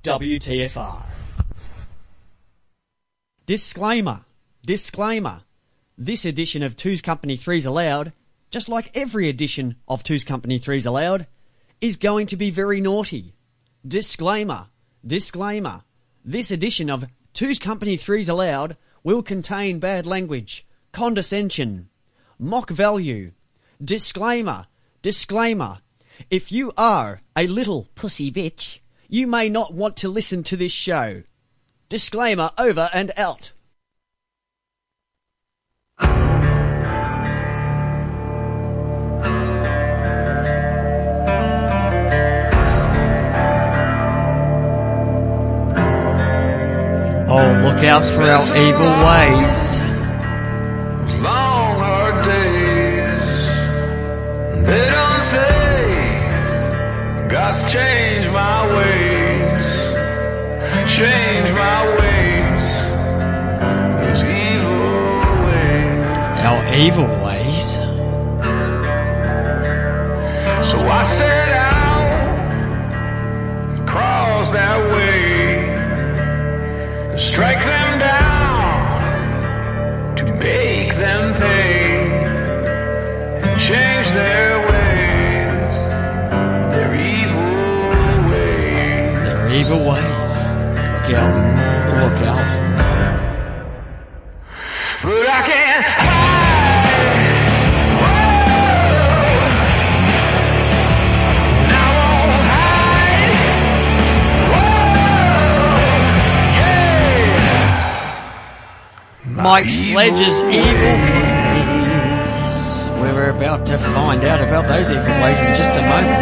WTFR. Disclaimer. This edition of Two's Company 3's Allowed, just like every edition of Two's Company 3's Allowed, is going to be very naughty. Disclaimer. This edition of Two's Company 3's Allowed will contain bad language, condescension, mock value. Disclaimer. If you are a little pussy bitch, you may not want to listen to this show. Disclaimer over and out. Oh, look out for our evil ways. Long hard days. They don't say God's changed my ways. Change my ways. Those evil ways. Our evil ways? So I set out across that way. Strike them down to make them pay and change their ways, their evil ways. Their evil ways. Look out. But I can't hide. Mike Sledge's evil ways. We're about to find out about those evil ways in just a moment.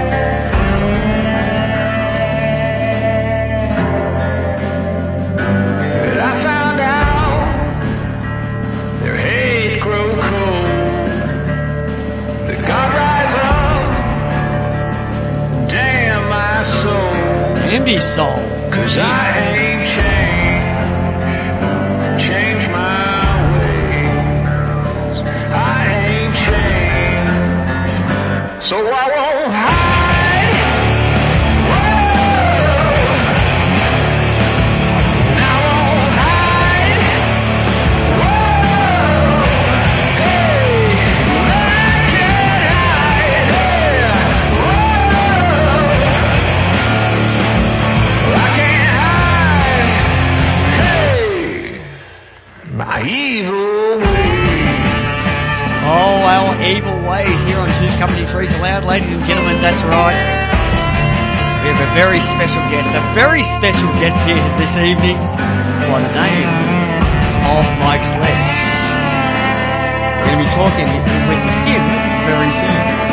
But I found out their hate grow cold. That God rise up, damn my soul. Andy's soul. 'Cause I ain't changed. So I won't hide. Whoa. I won't hide. Whoa. Hey, I can't hide. Whoa. I can't hide. Hey, my evil ways. Oh, our evil ways here on Two's Company 3's Allowed. Ladies and gentlemen, that's right. We have a very special guest here this evening by the name of Mike Sledge. We're going to be talking with him very soon.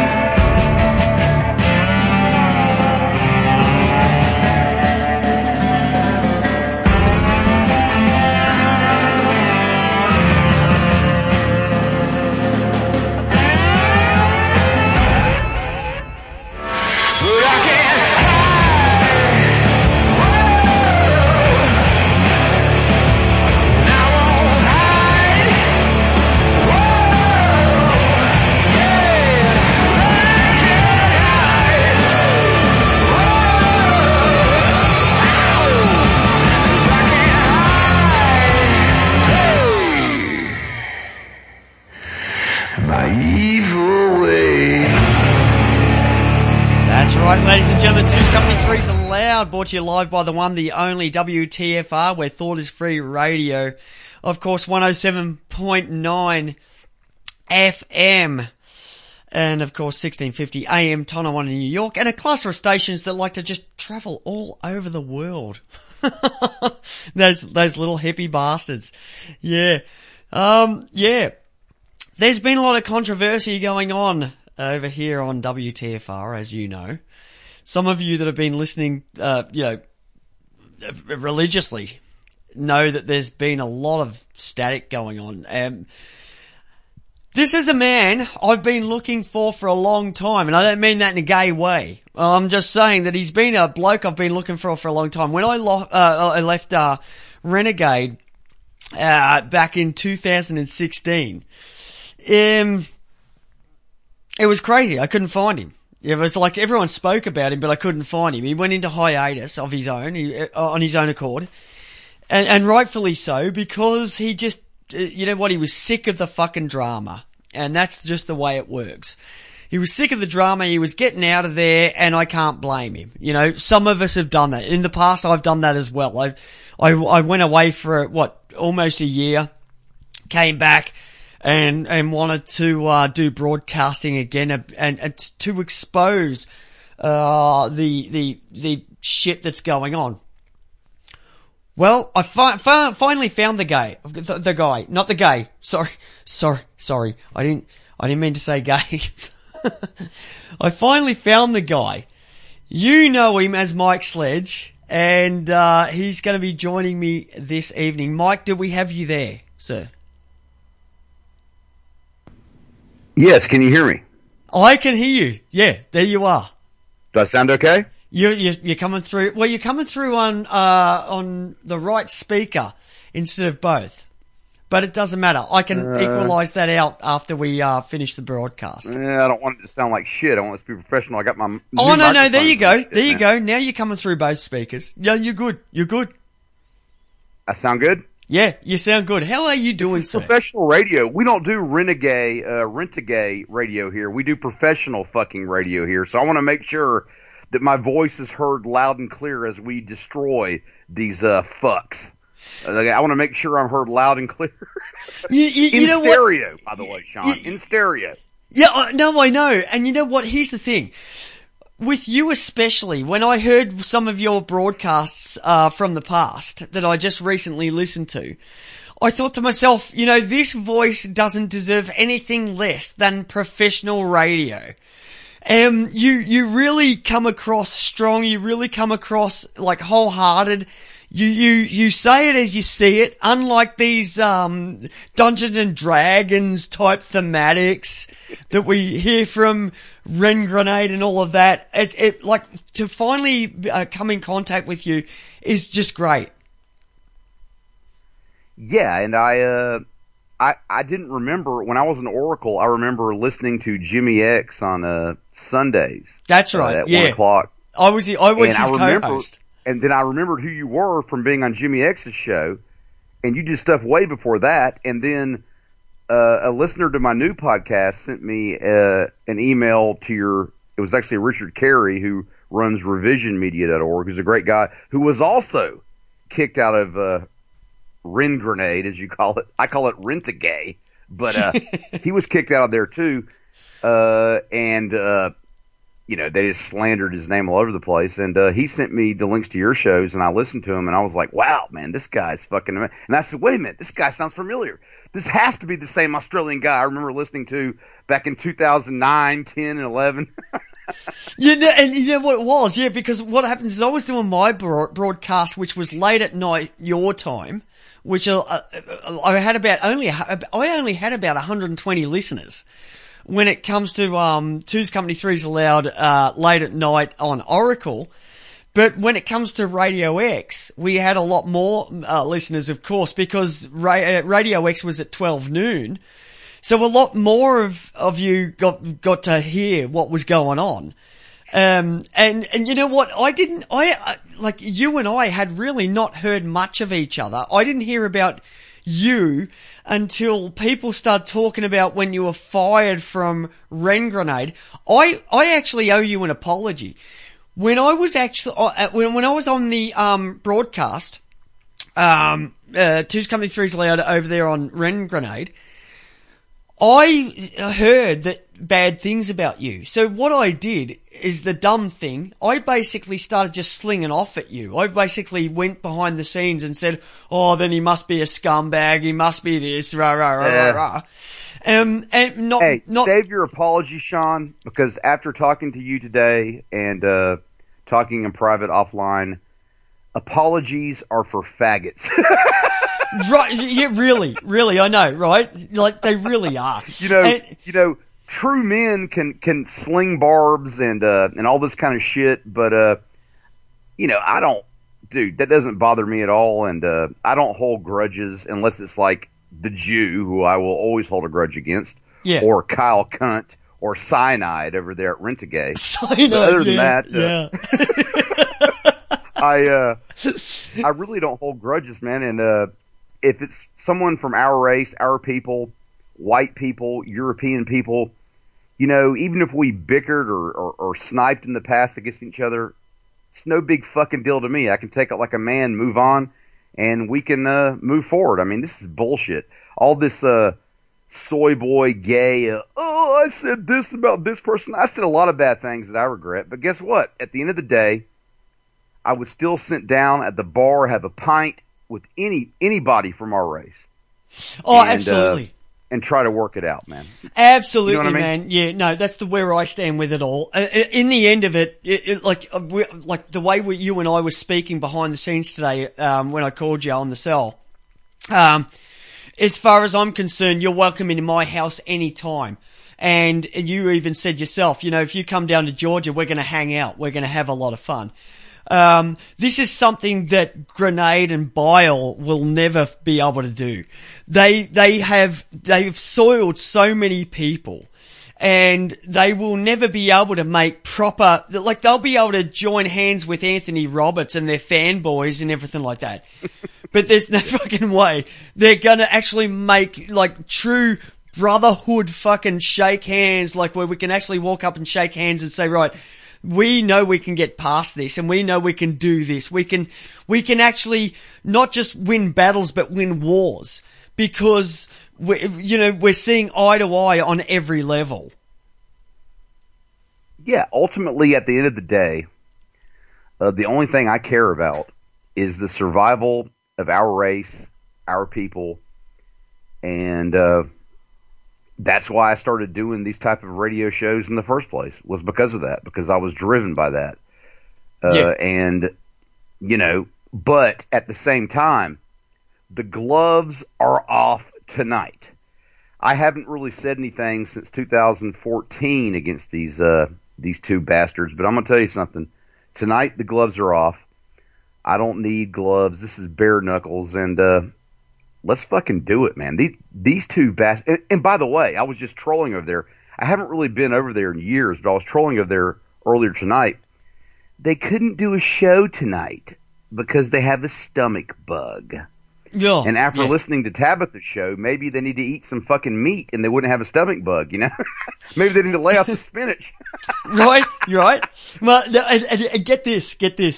Ladies and gentlemen, Two's Company 3's Allowed, brought to you live by the one, the only WTFR, where thought is free radio. Of course, 107.9 FM. And of course, 1650 AM, Tonawanda, New York. And a cluster of stations that like to just travel all over the world. those little hippie bastards. Yeah. There's been a lot of controversy going on over here on WTFR, as you know. Some of you that have been listening, religiously know that there's been a lot of static going on. This is a man I've been looking for a long time, and I don't mean that in a gay way. I'm just saying that he's been a bloke I've been looking for a long time. When I left Renegade back in 2016, it was crazy. I couldn't find him. It was like everyone spoke about him, but I couldn't find him. He went into hiatus of his own, on his own accord. And rightfully so, because he just, you know what, he was sick of the fucking drama. And that's just the way it works. He was sick of the drama, he was getting out of there, and I can't blame him. You know, some of us have done that. In the past, I've done that as well. I went away for, almost a year, came back, and wanted to do broadcasting again and to expose the shit that's going on. Well, I finally found the guy, not the gay. Sorry. I didn't mean to say gay. I finally found the guy. You know him as Mike Sledge, and he's going to be joining me this evening. Mike, do we have you there, sir? Yes, can you hear me? I can hear you. Yeah, there you are. Do I sound okay? You're coming through. Well, you're coming through on the right speaker instead of both. But it doesn't matter. I can equalize that out after we finish the broadcast. I don't want it to sound like shit. I want it to be professional. I got my Oh, no, there you go. There you go. Now you're coming through both speakers. Yeah, you're good. I sound good? Yeah, you sound good. How are you doing, sir? Professional radio. We don't do rent-a-gay radio here. We do professional fucking radio here. So I want to make sure that my voice is heard loud and clear as we destroy these fucks. I want to make sure I'm heard loud and clear. You know stereo, what? by the way, Sean. In stereo. Yeah, no, I know. And you know what? Here's the thing. With you especially, when I heard some of your broadcasts from the past that I just recently listened to, I thought to myself, you know, this voice doesn't deserve anything less than professional radio. You really come across strong, you really come across like wholehearted. You say it as you see it, unlike these Dungeons and Dragons type thematics that we hear from Ren Grenade and all of that. It like to finally come in contact with you is just great. Yeah, and I didn't remember when I was in Oracle. I remember listening to Jimmy X on Sundays. That's right. At yeah. 1 o'clock. I was his co-host. And then I remembered who you were from being on Jimmy X's show, and you did stuff way before that. And then a listener to my new podcast sent me an email to it was actually Richard Carey, who runs revisionmedia.org, who's a great guy, who was also kicked out of Ren Grenade, as you call it. I call it Rent-A-Gay, but he was kicked out of there too. You know, they just slandered his name all over the place. And he sent me the links to your shows, and I listened to him, and I was like, wow, man, this guy's fucking amazing. And I said, wait a minute, this guy sounds familiar. This has to be the same Australian guy I remember listening to back in 2009, 10, and 11. You know, and you know what it was? Yeah, because what happens is I was doing my broadcast, which was late at night, your time, which I only had about 120 listeners. When it comes to Two's Company, Three's Allowed late at night on Oracle. But when it comes to Radio X, we had a lot more listeners, of course, because Radio X was at 12 noon. So a lot more of you got to hear what was going on. And you know what? Like you and I had really not heard much of each other. I didn't hear about you until people start talking about when you were fired from Ren Grenade. I actually owe you an apology. When I was actually, when I was on the, broadcast, Two's Company, Three's Allowed over there on Ren Grenade, I heard that bad things about you. So what I did is the dumb thing. I basically started just slinging off at you. I basically went behind the scenes and said, oh, then he must be a scumbag. He must be this, rah, rah, rah, rah, rah. And save your apology, Sean, because after talking to you today and, talking in private offline, apologies are for faggots. Right, yeah, really, I know, right? Like, they really are. You know, true men can sling barbs and all this kind of shit, but, you know, that doesn't bother me at all, and, I don't hold grudges unless it's like the Jew, who I will always hold a grudge against, yeah, or Kyle Cunt, or Cyanide over there at Rent-A-Gay. Cyanide, but other than yeah, that, I really don't hold grudges, man. And if it's someone from our race, our people, white people, European people, you know, even if we bickered or sniped in the past against each other, it's no big fucking deal to me. I can take it like a man, move on, and we can move forward. I mean, this is bullshit. All this soy boy gay, I said this about this person. I said a lot of bad things that I regret. But guess what? At the end of the day, I would still sit down at the bar, have a pint with anybody from our race. Oh, absolutely. And try to work it out, man. Absolutely, you know what I mean? man. Yeah, no, that's where I stand with it all. In the end of it, like the way you and I were speaking behind the scenes today, when I called you on the cell, as far as I'm concerned, you're welcome in my house anytime. And you even said yourself, you know, if you come down to Georgia, we're going to hang out. We're going to have a lot of fun. This is something that Grenade and Bile will never be able to do. They've soiled so many people, and they will never be able to make proper, like they'll be able to join hands with Anthony Roberts and their fanboys and everything like that. But there's no fucking way they're gonna actually make like true brotherhood fucking shake hands, like where we can actually walk up and shake hands and say, right, we know we can get past this, and we know we can do this. We can actually not just win battles, but win wars, because we're seeing eye to eye on every level. Yeah, ultimately, at the end of the day, the only thing I care about is the survival of our race, our people, and that's why I started doing these type of radio shows in the first place, was because of that, because I was driven by that. And, you know, but at the same time, the gloves are off tonight. I haven't really said anything since 2014 against these two bastards, but I'm going to tell you something. Tonight, the gloves are off. I don't need gloves. This is bare knuckles, and let's fucking do it, man. These two bastards. And by the way, I was just trolling over there. I haven't really been over there in years, but I was trolling over there earlier tonight. They couldn't do a show tonight because they have a stomach bug. Yeah. And after listening to Tabitha's show, maybe they need to eat some fucking meat and they wouldn't have a stomach bug, you know? Maybe they need to lay off the spinach. Right, you're right. Well, and get this.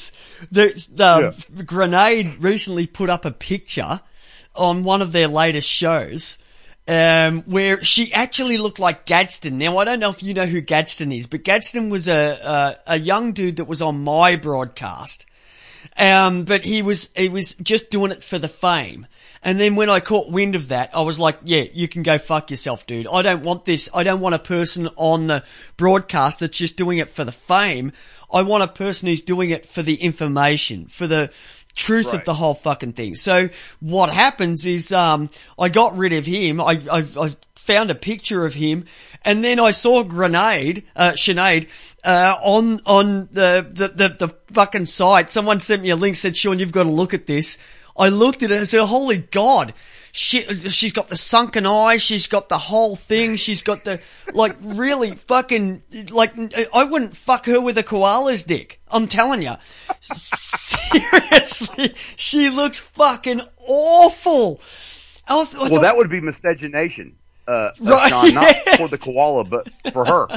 Grenade recently put up a picture on one of their latest shows, where she actually looked like Gadsden. Now, I don't know if you know who Gadsden is, but Gadsden was a young dude that was on my broadcast. But he was just doing it for the fame. And then when I caught wind of that, I was like, yeah, you can go fuck yourself, dude. I don't want this. I don't want a person on the broadcast that's just doing it for the fame. I want a person who's doing it for the information, for the truth of the whole fucking thing. So what happens is, I got rid of him. I found a picture of him, and then I saw Sinead, on the fucking site. Someone sent me a link, said, Sean, you've got to look at this. I looked at it and said, holy God. She's got the sunken eyes. She's got the whole thing. She's got the, like, really fucking, like, I wouldn't fuck her with a koala's dick. I'm telling you. Seriously. She looks fucking awful. Well, that would be miscegenation. Right, Sean, not for the koala, but for her.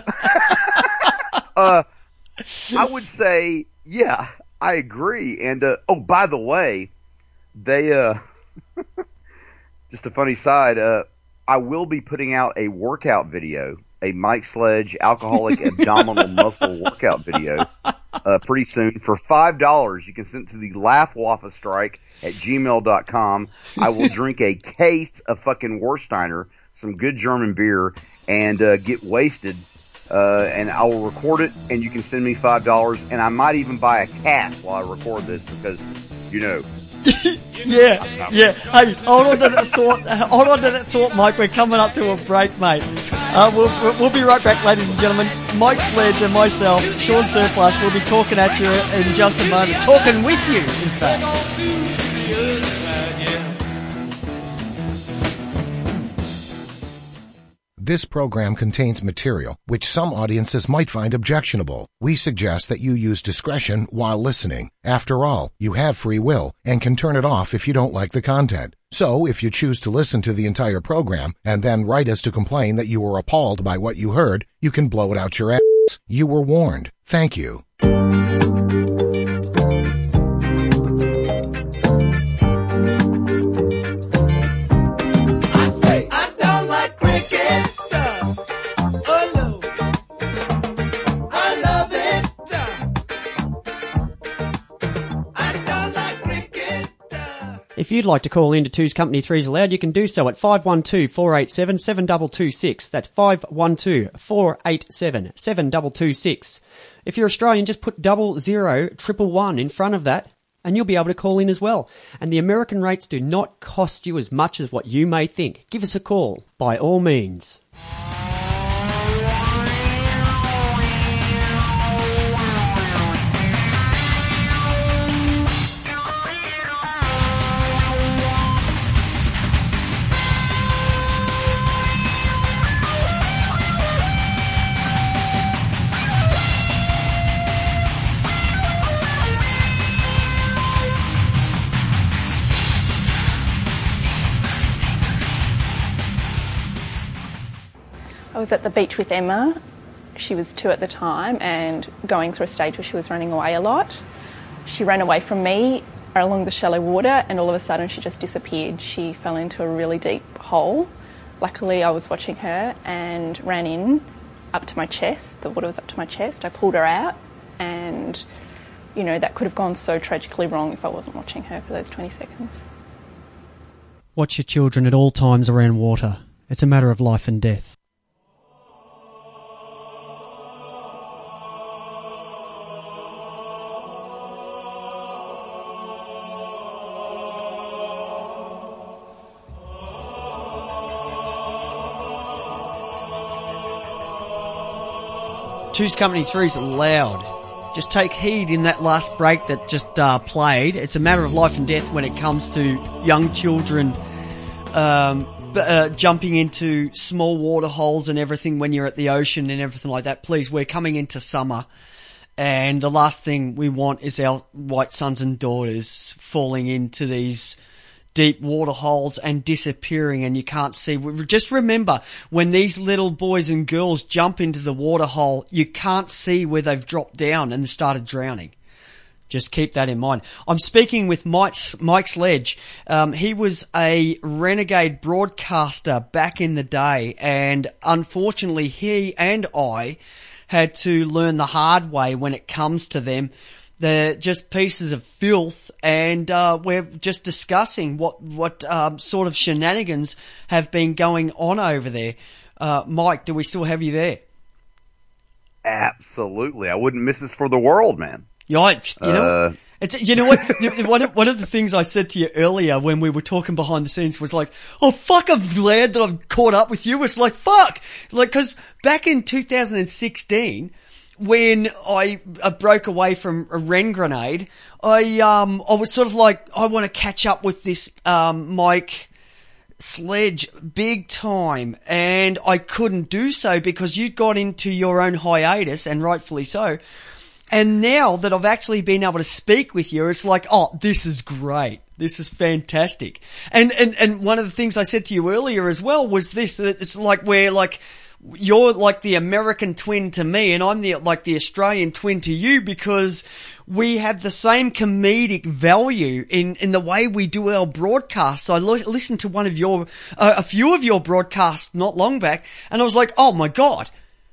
I would say, yeah, I agree. And, oh, by the way, they, just a funny side, I will be putting out a workout video, a Mike Sledge alcoholic abdominal muscle workout video, pretty soon for $5. You can send it to the laughwafflestrike@gmail.com. I will drink a case of fucking Warsteiner, some good German beer, and get wasted. And I will record it, and you can send me $5, and I might even buy a cat while I record this because, you know. Yeah. Hey, hold on to that thought, Mike. We're coming up to a break, mate. We'll be right back, ladies and gentlemen. Mike Sledge and myself, Sean Surplus, will be talking at you in just a moment. Talking with you, in fact. This program contains material which some audiences might find objectionable. We suggest that you use discretion while listening. After all, you have free will and can turn it off if you don't like the content. So, if you choose to listen to the entire program and then write us to complain that you were appalled by what you heard, you can blow it out your ass. You were warned. Thank you. If you'd like to call in to Two's Company, Three's Allowed, you can do so at 512-487-7226. That's 512-487-7226. If you're Australian, just put 00111 in front of that, and you'll be able to call in as well. And the American rates do not cost you as much as what you may think. Give us a call, by all means. I was at the beach with Emma. She was 2 at the time and going through a stage where she was running away a lot. She ran away from me along the shallow water and all of a sudden she just disappeared. She fell into a really deep hole. Luckily I was watching her and ran in up to my chest. The water was up to my chest. I pulled her out and, you know, that could have gone so tragically wrong if I wasn't watching her for those 20 seconds. Watch your children at all times around water. It's a matter of life and death. Two's Company, Three's Allowed. Just take heed in that last break that just played. It's a matter of life and death when it comes to young children jumping into small water holes and everything when you're at the ocean and everything like that. Please, we're coming into summer, and the last thing we want is our white sons and daughters falling into these deep water holes and disappearing, and you can't see. Just remember, when these little boys and girls jump into the water hole, you can't see where they've dropped down and started drowning. Just keep that in mind. I'm speaking with Mike Sledge. He was a renegade broadcaster back in the day, and unfortunately he and I had to learn the hard way when it comes to them. They're just pieces of filth, and we're just discussing what sort of shenanigans have been going on over there. Mike, do we still have you there? Absolutely. I wouldn't miss this for the world, man. Yikes. You know what? One of the things I said to you earlier when we were talking behind the scenes was like, oh fuck, I'm glad that I've caught up with you. It's like, fuck. Like, cause back in 2016, when I broke away from a Ren Grenade, I was sort of like, I want to catch up with this, Mike Sledge big time, and I couldn't do so because you got into your own hiatus, and rightfully so. And now that I've actually been able to speak with you, it's like, oh, this is great. This is fantastic. And one of the things I said to you earlier as well was this, that it's like you're like the American twin to me, and I'm the Australian twin to you, because we have the same comedic value in the way we do our broadcasts. I listened to one of a few of your broadcasts not long back, and I was like, oh my God,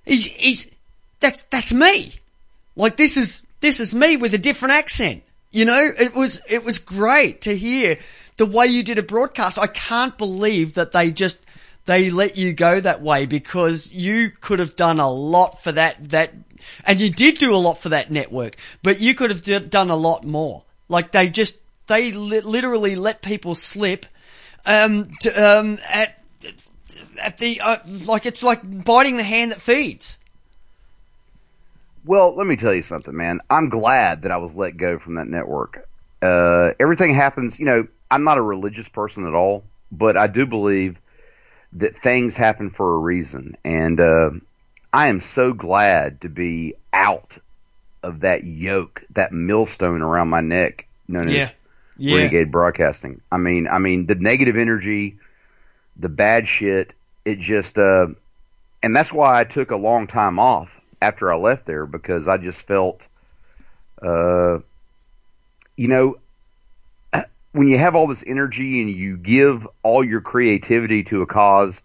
that's me. Like, this is me with a different accent. You know, it was great to hear the way you did a broadcast. I can't believe that they let you go that way, because you could have done a lot for that, and you did do a lot for that network, but you could have done a lot more. Like, they literally let people slip, at the, like, it's like biting the hand that feeds. Well, let me tell you something, man. I'm glad that I was let go from that network. Everything happens, you know, I'm not a religious person at all, but I do believe that things happen for a reason. And I am so glad to be out of that yoke, that millstone around my neck known as Renegade Broadcasting. I mean, the negative energy, the bad shit, it just, and that's why I took a long time off after I left there, because I just felt, you know, when you have all this energy and you give all your creativity to a cause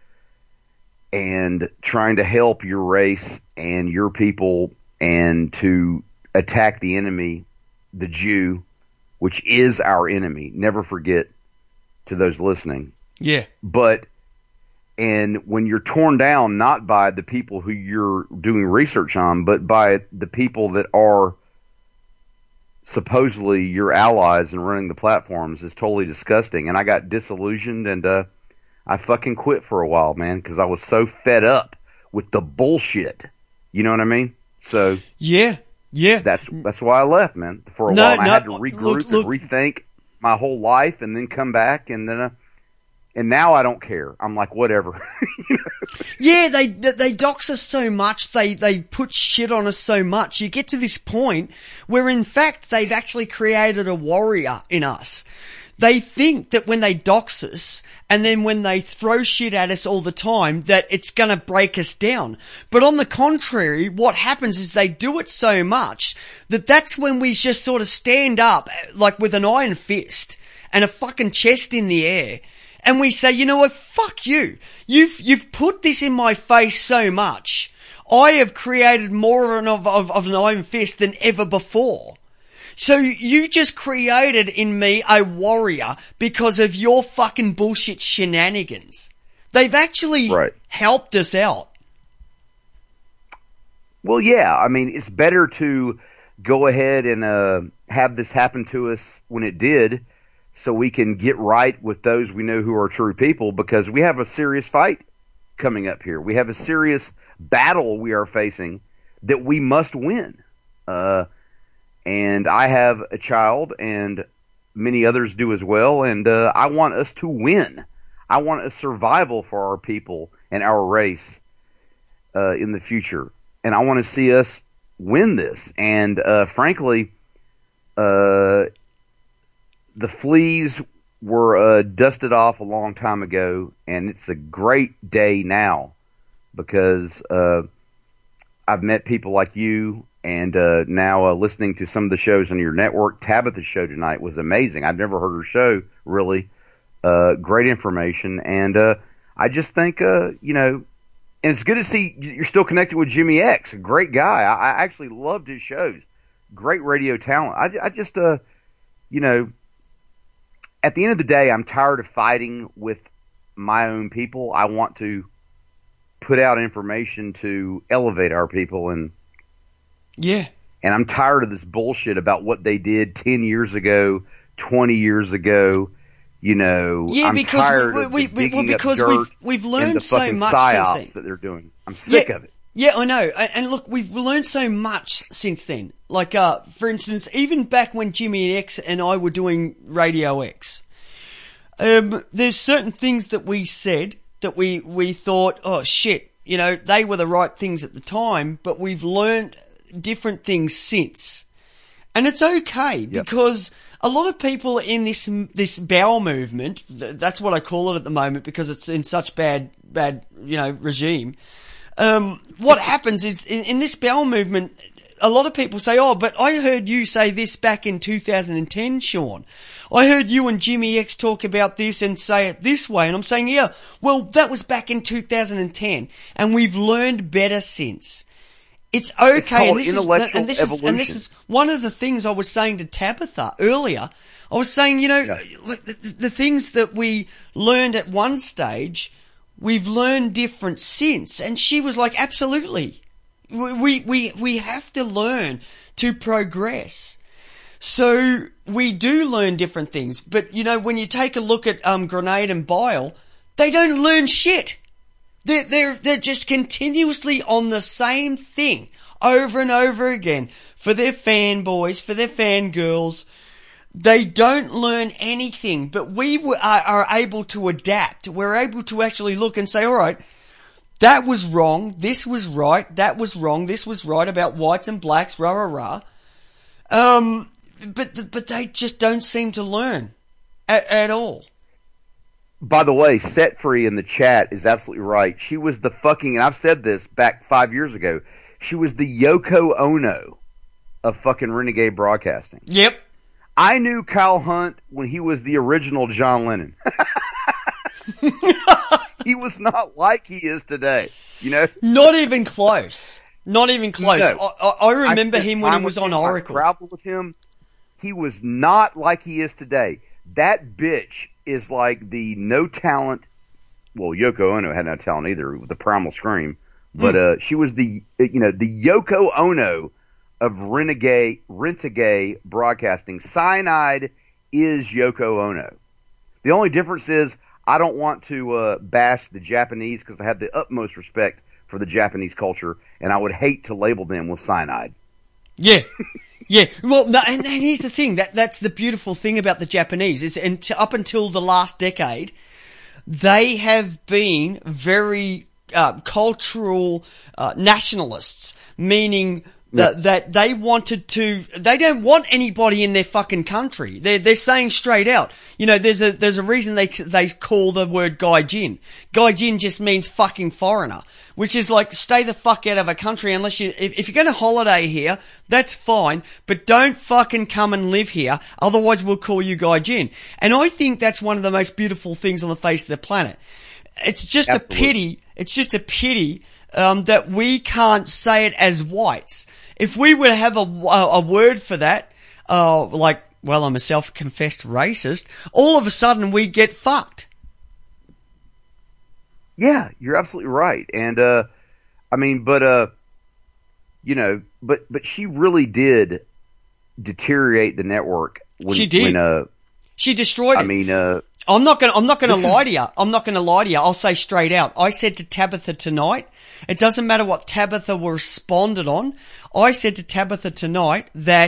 and trying to help your race and your people and to attack the enemy, the Jew, which is our enemy. Never forget, to those listening. Yeah. And when you're torn down, not by the people who you're doing research on, but by the people that are supposedly your allies and running the platforms, is totally disgusting. And I got disillusioned, and I fucking quit for a while, man, because I was so fed up with the bullshit. You know what I mean? So yeah. That's why I left, man. For a while, I had to regroup and rethink my whole life, and then come back, and then and now I don't care. I'm like, whatever. You know? Yeah, they dox us so much. They put shit on us so much. You get to this point where, in fact, they've actually created a warrior in us. They think that when they dox us and then when they throw shit at us all the time, that it's going to break us down. But on the contrary, what happens is they do it so much that that's when we just sort of stand up like with an iron fist and a fucking chest in the air. And we say, you know what, fuck you. You've put this in my face so much. I have created more of an iron fist than ever before. So you just created in me a warrior because of your fucking bullshit shenanigans. They've actually helped us out. Well, yeah. I mean, it's better to go ahead and have this happen to us when it did, so we can get right with those we know who are true people, because we have a serious fight coming up here. We have a serious battle we are facing that we must win. And I have a child, and many others do as well, and I want us to win. I want a survival for our people and our race in the future. And I want to see us win this. And frankly, the fleas were dusted off a long time ago, and it's a great day now because I've met people like you, and now listening to some of the shows on your network. Tabitha's show tonight was amazing. I've never heard her show, really. Great information, and I just think, you know, and it's good to see you're still connected with Jimmy X, a great guy. I actually loved his shows. Great radio talent. I just, you know, at the end of the day, I'm tired of fighting with my own people. I want to put out information to elevate our people, and I'm tired of this bullshit about what they did 10 years ago, 20 years ago. You know, I'm tired of digging up dirt we've learned the so fucking much psyops since then. that they're doing. I'm sick of it. Yeah, I know. And look, we've learned so much since then. Like, for instance, even back when Jimmy X and I were doing Radio X, there's certain things that we said that we thought, oh shit, you know, they were the right things at the time, but we've learned different things since. And it's okay, because a lot of people in this bowel movement, that's what I call it at the moment because it's in such bad, you know, regime. What happens is in this bowel movement, a lot of people say, oh, but I heard you say this back in 2010, Sean. I heard you and Jimmy X talk about this and say it this way. And I'm saying, yeah, well, that was back in 2010 and we've learned better since. It's okay. And this is one of the things I was saying to Tabitha earlier. I was saying, you know, like the things that we learned at one stage, we've learned different since. And she was like, absolutely. We have to learn to progress. So we do learn different things. But, you know, when you take a look at Grenade and Bile, they don't learn shit. They're just continuously on the same thing over and over again for their fanboys, for their fangirls. They don't learn anything, but are able to adapt. We're able to actually look and say, all right, that was wrong, this was right, that was wrong, this was right about whites and blacks, rah, rah, rah. But they just don't seem to learn at all. By the way, Set Free in the chat is absolutely right. She was the fucking, and I've said this back 5 years ago, she was the Yoko Ono of fucking Renegade Broadcasting. Yep. I knew Kyle Hunt when he was the original John Lennon. He was not like he is today, you know? Not even close. Not even close. No. I remember him when he was on Oracle. I traveled with him. He was not like he is today. That bitch is like the no talent. Well, Yoko Ono had no talent either with the Primal Scream, but she was the Yoko Ono of Renegade Broadcasting. Cyanide is Yoko Ono. The only difference is I don't want to bash the Japanese because I have the utmost respect for the Japanese culture, and I would hate to label them with cyanide. Yeah. Yeah, well, no, and here's the thing, that's the beautiful thing about the Japanese, is up until the last decade, they have been very cultural nationalists, meaning that they they don't want anybody in their fucking country. They're saying straight out, you know, there's a reason they call the word gaijin. Gaijin just means fucking foreigner, which is like, stay the fuck out of a country unless if you're going to holiday here, that's fine, but don't fucking come and live here, otherwise we'll call you gaijin. And I think that's one of the most beautiful things on the face of the planet. It's just Absolutely. a pity that we can't say it as whites. If we were to have a word for that, like, well, I'm a self-confessed racist, all of a sudden we get fucked. Yeah, you're absolutely right. And, but she really did deteriorate the network. She did. She destroyed it. I'm not gonna lie to you. I'm not gonna lie to you. I'll say straight out. I said to Tabitha tonight, it doesn't matter what Tabitha responded on. I said to Tabitha tonight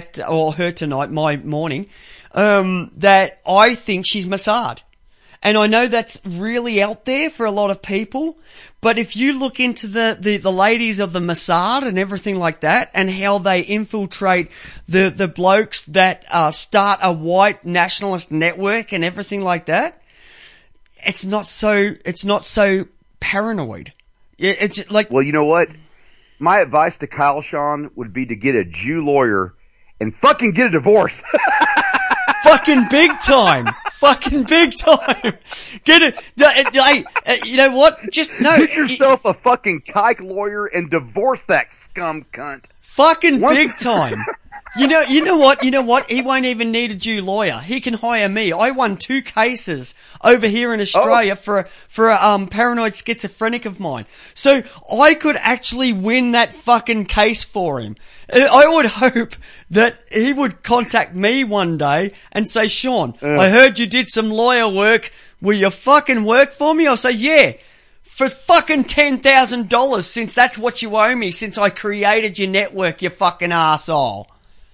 my morning, that I think she's Mossad. And I know that's really out there for a lot of people, but if you look into the ladies of the Mossad and everything like that, and how they infiltrate the blokes that start a white nationalist network and everything like that, it's not so paranoid. It's like, well, you know what? My advice to Kyle Sean would be to get a Jew lawyer and fucking get a divorce. Fucking big time. Fucking big time. Get it. Hey, you know what? Just no. Get yourself a fucking kike lawyer and divorce that scum cunt. Fucking big time. You know what? He won't even need a Jew lawyer. He can hire me. I won 2 cases over here in Australia for a paranoid schizophrenic of mine. So I could actually win that fucking case for him. I would hope that he would contact me one day and say, Sean, I heard you did some lawyer work. Will you fucking work for me? I'll say, yeah. For fucking $10,000, since that's what you owe me since I created your network, you fucking arsehole.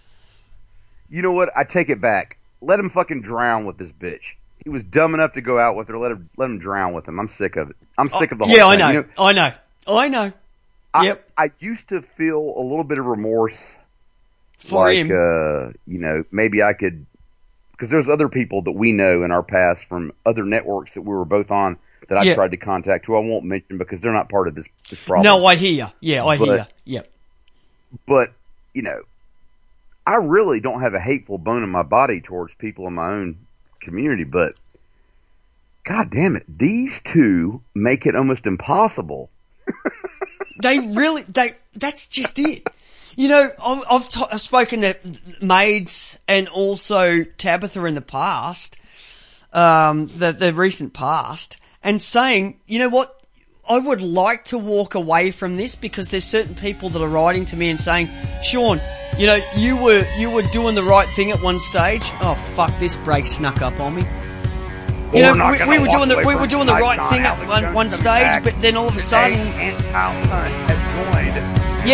You know what? I take it back. Let him fucking drown with this bitch. He was dumb enough to go out with her. Let him drown with him. I'm sick of it. I'm sick of the whole thing. I know. You know, I know. Yep. I used to feel a little bit of remorse for him. Maybe I could, because there's other people that we know in our past from other networks that we were both on that I tried to contact, who I won't mention because they're not part of this problem. No, I hear you. Yeah, I hear you. Yep. But, I really don't have a hateful bone in my body towards people in my own community, but God damn it, these two make it almost impossible. That's just it. I've spoken to maids and also Tabitha in the past, the recent past, and saying, you know what, I would like to walk away from this because there's certain people that are writing to me and saying, Sean, you were doing the right thing at one stage. Oh fuck, this break snuck up on me. We were doing the right thing at one stage, but then all of a sudden,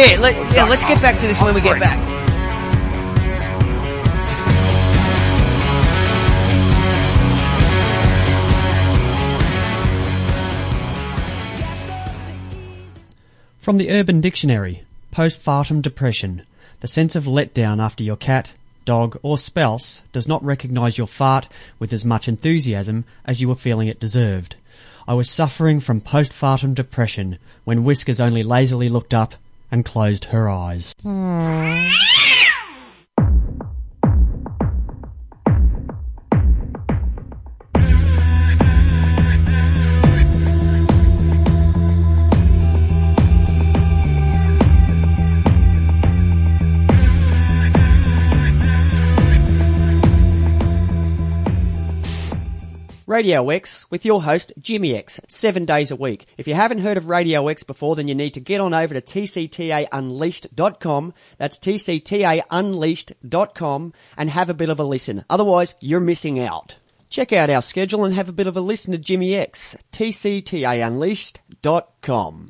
let's get back to this when we get back. From the Urban Dictionary, postpartum depression, the sense of letdown after your cat, dog or spouse does not recognise your fart with as much enthusiasm as you were feeling it deserved. I was suffering from postpartum depression when Whiskers only lazily looked up and closed her eyes. Radio X with your host Jimmy X, 7 days a week. If you haven't heard of Radio X before, then you need to get on over to tctaunleashed.com. That's tctaunleashed.com and have a bit of a listen. Otherwise, you're missing out. Check out our schedule and have a bit of a listen to Jimmy X, tctaunleashed.com.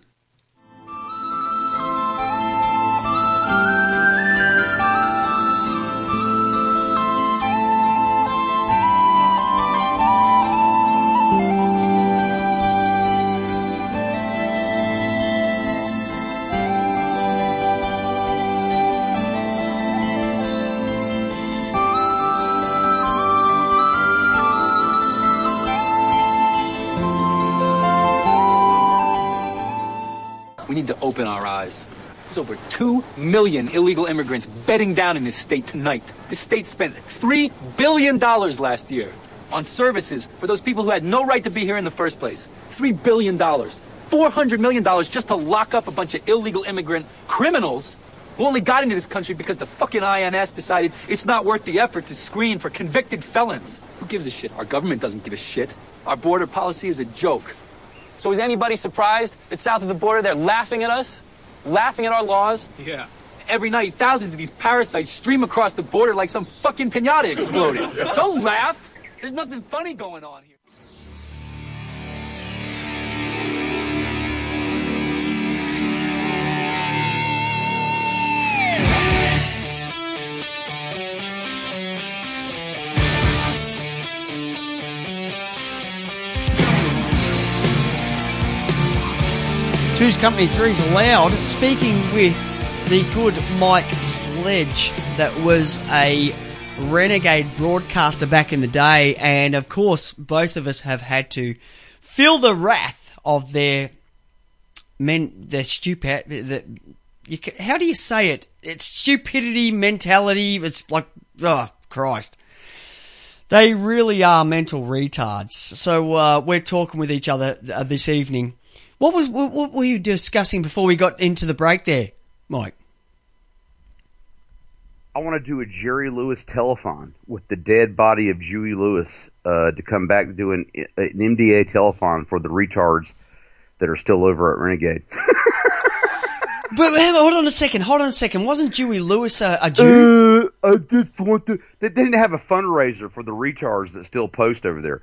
We need to open our eyes. There's over 2 million illegal immigrants bedding down in this state tonight. This state spent $3 billion last year on services for those people who had no right to be here in the first place. $3 billion. $400 million just to lock up a bunch of illegal immigrant criminals who only got into this country because the fucking INS decided it's not worth the effort to screen for convicted felons. Who gives a shit? Our government doesn't give a shit. Our border policy is a joke. So is anybody surprised that south of the border they're laughing at us? Laughing at our laws? Yeah. Every night, thousands of these parasites stream across the border like some fucking piñata exploded. Don't laugh. There's nothing funny going on here. Two's Company, Three's Allowed, speaking with the good Mike Sledge, that was a renegade broadcaster back in the day, and of course both of us have had to feel the wrath of their stupid, how do you say it? It's stupidity, mentality, it's like, oh Christ. They really are mental retards. So we're talking with each other this evening. What were you discussing before we got into the break there, Mike? I want to do a Jerry Lewis telethon with the dead body of Huey Lewis to come back and do an MDA telethon for the retards that are still over at Renegade. But hold on a second. Wasn't Huey Lewis a Jew? I just want to... They didn't have a fundraiser for the retards that still post over there.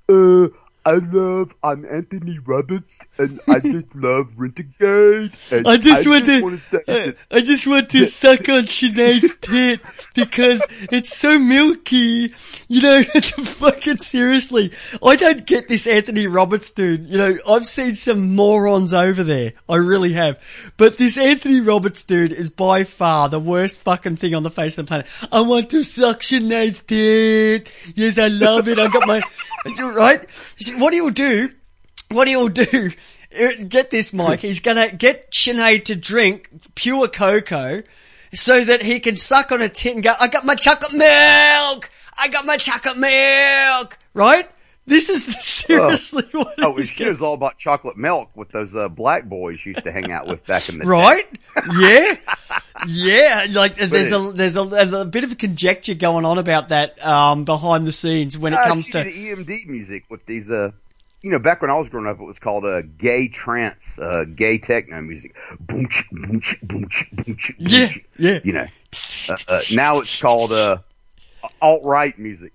I'm Anthony Roberts, and I just love Renegade. I just want to suck on Sinead's tit because it's so milky. You know, it's fucking seriously. I don't get this Anthony Roberts dude. You know, I've seen some morons over there. I really have. But this Anthony Roberts dude is by far the worst fucking thing on the face of the planet. I want to suck Sinead's tit. Yes, I love it. I got my... Right? What he'll do, get this, Mike, he's gonna get Sinead to drink pure cocoa so that he can suck on a tit and go, I got my chocolate milk! Right? This is seriously what it is. It was all about chocolate milk with those black boys used to hang out with back in the right? Day. Yeah. Like there's a bit of conjecture going on about that behind the scenes when it comes to EMD music with these back when I was growing up, it was called gay trance, gay techno music. Boom, boom, boom, boom. Yeah. You know, now it's called alt-right music.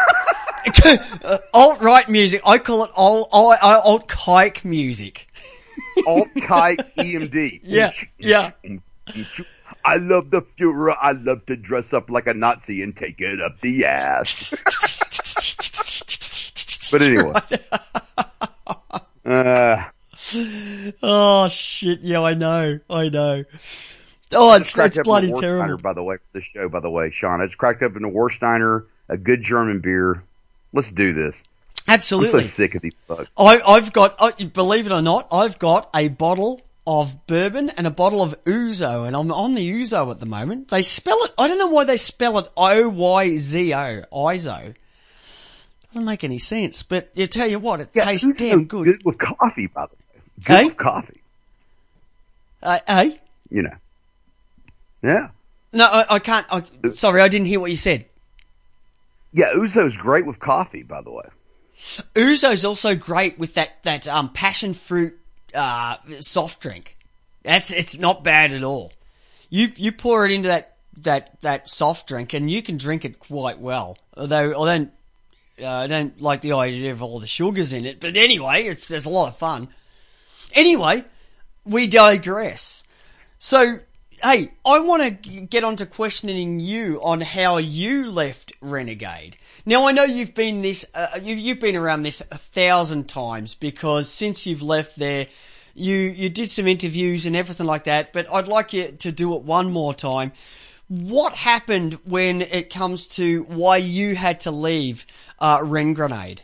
Alt-right music. I call it alt-kike music. Alt-kike EMD. Yeah. I love the Fuhrer. I love to dress up like a Nazi and take it up the ass. But anyway. Oh shit! Yeah, I know. Oh, it's bloody terrible. By the way, for this show, by the way, Sean, I just cracked up in a Warsteiner, a good German beer. Let's do this. Absolutely. I'm so sick of these fucks. I've got, believe it or not, I've got a bottle of bourbon and a bottle of ouzo, and I'm on the ouzo at the moment. They spell it, I don't know why they spell it Oyzo, Izo. Doesn't make any sense, but you tell you what, it tastes damn good. Good with coffee, by the way. Good with coffee. Hey? You know. Yeah. No, I can't, sorry, I didn't hear what you said. Yeah, ouzo's great with coffee, by the way. Ouzo's also great with that passion fruit soft drink. It's not bad at all. You pour it into that soft drink and you can drink it quite well. Although I don't like the idea of all the sugars in it, but anyway, there's a lot of fun. Anyway, we digress. So, hey, I want to get on to questioning you on how you left Renegade. Now, I know you've been you've been around this 1,000 times, because since you've left there, you did some interviews and everything like that, but I'd like you to do it one more time. What happened when it comes to why you had to leave Ren Grenade?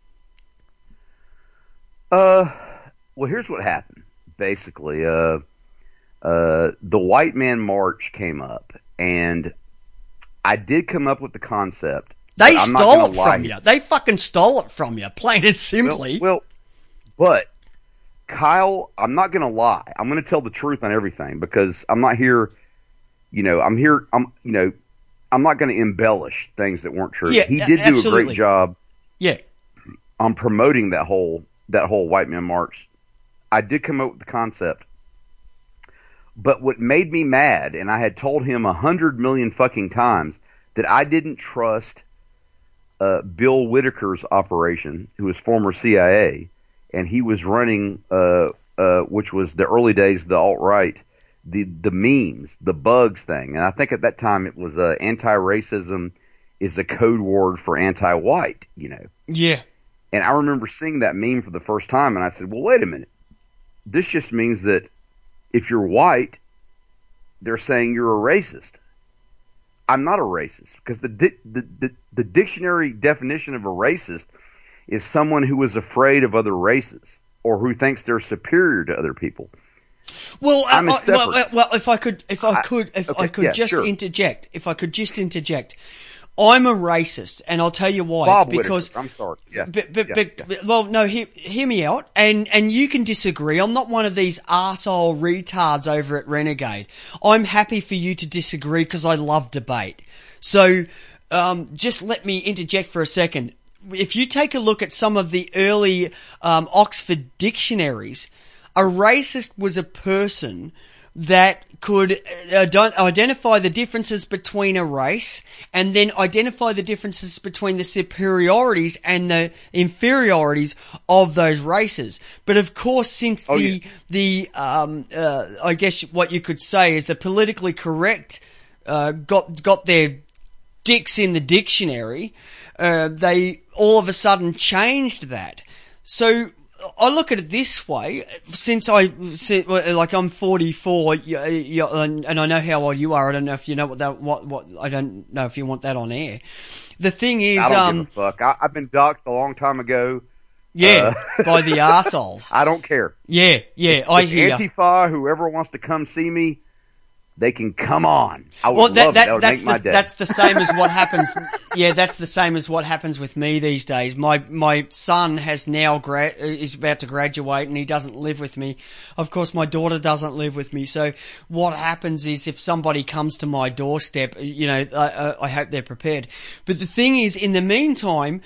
Well, here's what happened. Basically, the White Man March came up, and I did come up with the concept. They stole it from you. They fucking stole it from you, plain and simply. But Kyle, I'm not going to lie. I'm going to tell the truth on everything, because I'm not here. I'm not going to embellish things that weren't true. Yeah, he did do a great job. Yeah. On promoting that whole White Man March. I did come up with the concept. But what made me mad, and I had told him 100 million fucking times, that I didn't trust Bill Whitaker's operation, who was former CIA, and he was running, which was the early days of the alt-right, the memes, the bugs thing. And I think at that time it was anti-racism is a code word for anti-white, Yeah. And I remember seeing that meme for the first time, and I said, well, wait a minute. This just means that if you're white, they're saying you're a racist. I'm not a racist, because the dictionary definition of a racist is someone who is afraid of other races or who thinks they're superior to other people. Well, if I could just interject. I'm a racist, and I'll tell you why. Bob it's because Whitaker. I'm sorry. Yeah. Well, no, hear me out, and you can disagree. I'm not one of these arsehole retards over at Renegade. I'm happy for you to disagree, because I love debate. So, just let me interject for a second. If you take a look at some of the early Oxford dictionaries, a racist was a person that could identify the differences between a race, and then identify the differences between the superiorities and the inferiorities of those races. But of course, since I guess what you could say is the politically correct got their dicks in the dictionary, they all of a sudden changed that. So I look at it this way, since I'm 44, and I know how old you are. I don't know if you know what I don't know if you want that on air. The thing is, I don't give a fuck. I've been doxxed a long time ago. Yeah, by the arseholes. I don't care. Yeah, I hear ya. Antifa, whoever wants to come see me, they can come on. I would love it. That would make my day. That's the same as what happens. Yeah, that's the same as what happens with me these days. My son has now is about to graduate, and he doesn't live with me. Of course, my daughter doesn't live with me. So what happens is, if somebody comes to my doorstep, I hope they're prepared. But the thing is, in the meantime,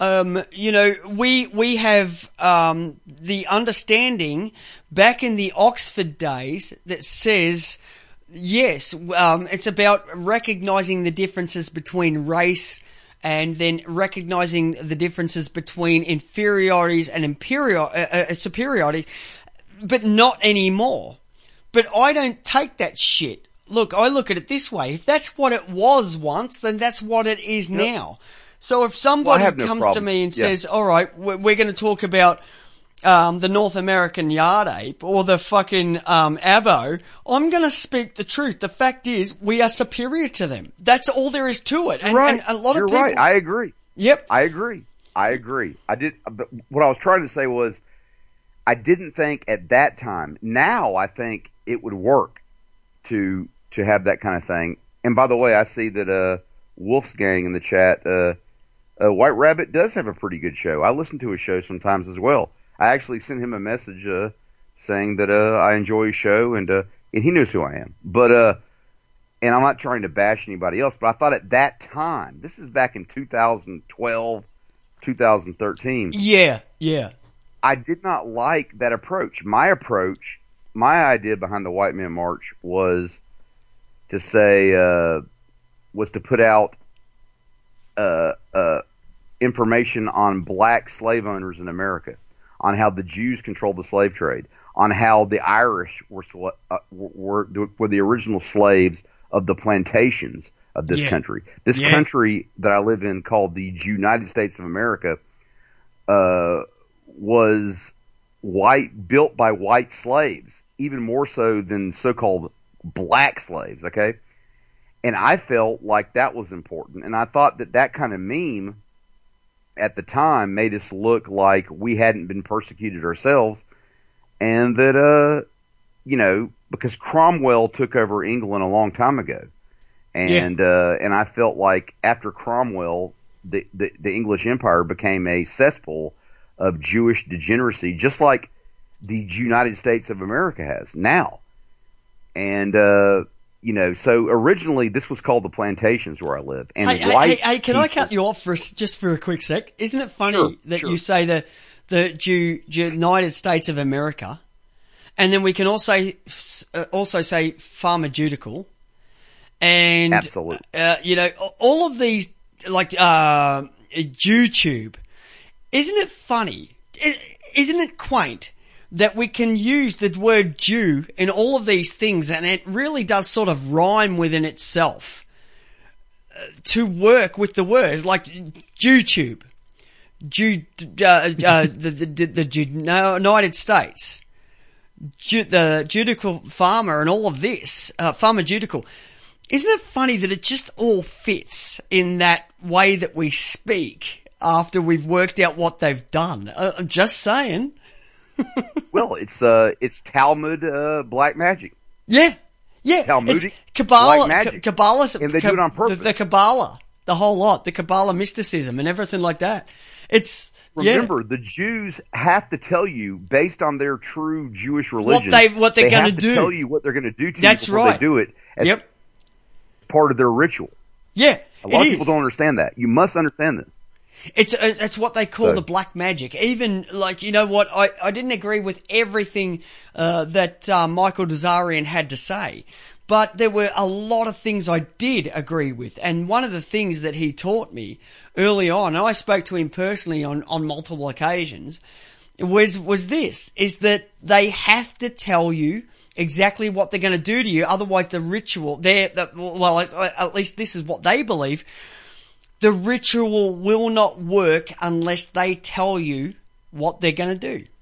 we have the understanding back in the Oxford days that says, yes, it's about recognizing the differences between race, and then recognizing the differences between inferiorities and superiorities, but not anymore. But I don't take that shit. Look, I look at it this way. If that's what it was once, then that's what it is now. So if somebody comes to me and says, all right, we're going to talk about the North American yard ape or the fucking abo, I'm going to speak the truth. The fact is, we are superior to them. That's all there is to it. And, right. and a lot You're of people. right. I agree. Yep. I agree. But what I was trying to say was, I didn't think at that time. Now I think it would work to have that kind of thing. And by the way, I see that Wolfsgang in the chat. White Rabbit does have a pretty good show. I listen to his show sometimes as well. I actually sent him a message saying that I enjoy his show, and he knows who I am. But and I'm not trying to bash anybody else, but I thought at that time, this is back in 2012, 2013. Yeah. I did not like that approach. My idea behind the White Men March was to say was to put out information on black slave owners in America, on how the Jews controlled the slave trade, on how the Irish were the original slaves of the plantations of this country. This country that I live in, called the United States of America, was built by white slaves, even more so than so-called black slaves. Okay. And I felt like that was important. And I thought that kind of meme at the time made us look like we hadn't been persecuted ourselves. And that, because Cromwell took over England a long time ago. And, and I felt like after Cromwell, the English Empire became a cesspool of Jewish degeneracy, just like the United States of America has now. And, so originally this was called the plantations where I live. And hey, can I cut you off just for a quick sec? Isn't it funny that you say the United States of America, and then we can also say pharmaceutical, and absolutely, all of these like YouTube. Isn't it funny? Isn't it quaint that we can use the word Jew in all of these things, and it really does sort of rhyme within itself to work with the words like YouTube, the United States, the judicial farmer, and all of this pharmaceutical. Isn't it funny that it just all fits in that way that we speak after we've worked out what they've done? I'm just saying. Well, it's Talmud black magic. Yeah. Talmudic it's Kabbalah, black magic. Kabbalah, and they do it on purpose. The Kabbalah, the whole lot, the Kabbalah mysticism and everything like that. Remember, the Jews have to tell you, based on their true Jewish religion, what they're going to do. Tell you what they're going to do to That's you before right. they do it as part of their ritual. Yeah, a lot of people don't understand that. You must understand this. It's what they call the black magic. Even like, you know what? I didn't agree with everything that Michael Dazarian had to say, but there were a lot of things I did agree with. And one of the things that he taught me early on, and I spoke to him personally on multiple occasions, was that they have to tell you exactly what they're going to do to you. Otherwise, the ritual, at least this is what they believe. The ritual will not work unless they tell you what they're going to do.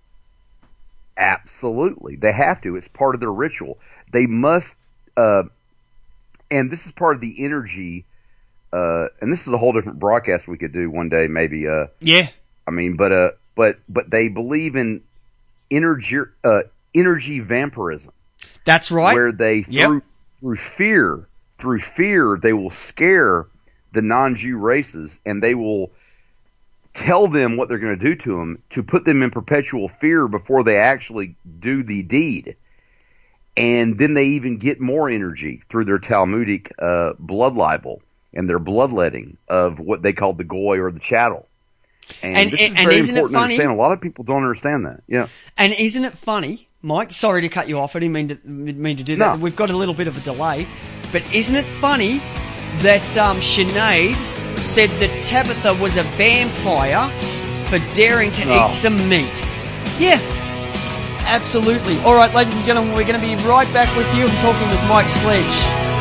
Absolutely. They have to. It's part of their ritual. They must, and this is part of the energy, and this is a whole different broadcast we could do one day, maybe. Yeah. I mean, but they believe in energy vampirism. That's right. Where they, through fear, they will scare the non-Jew races, and they will tell them what they're going to do to them to put them in perpetual fear before they actually do the deed. And then they even get more energy through their Talmudic blood libel and their bloodletting of what they call the goy or the chattel. And this is very important to understand. A lot of people don't understand that. Yeah. And isn't it funny, Mike? Sorry to cut you off. I didn't mean to do that. No. We've got a little bit of a delay. But isn't it funny that Sinead said that Tabitha was a vampire for daring to eat some meat? Yeah, absolutely. All right, ladies and gentlemen, we're going to be right back with you and talking with Mike Sledge.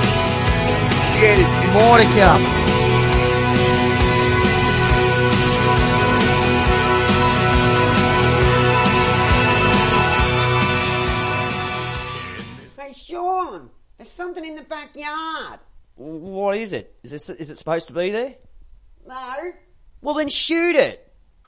More to come. Hey, Sean, there's something in the backyard. What is it? Is it supposed to be there? No. Well, then shoot it.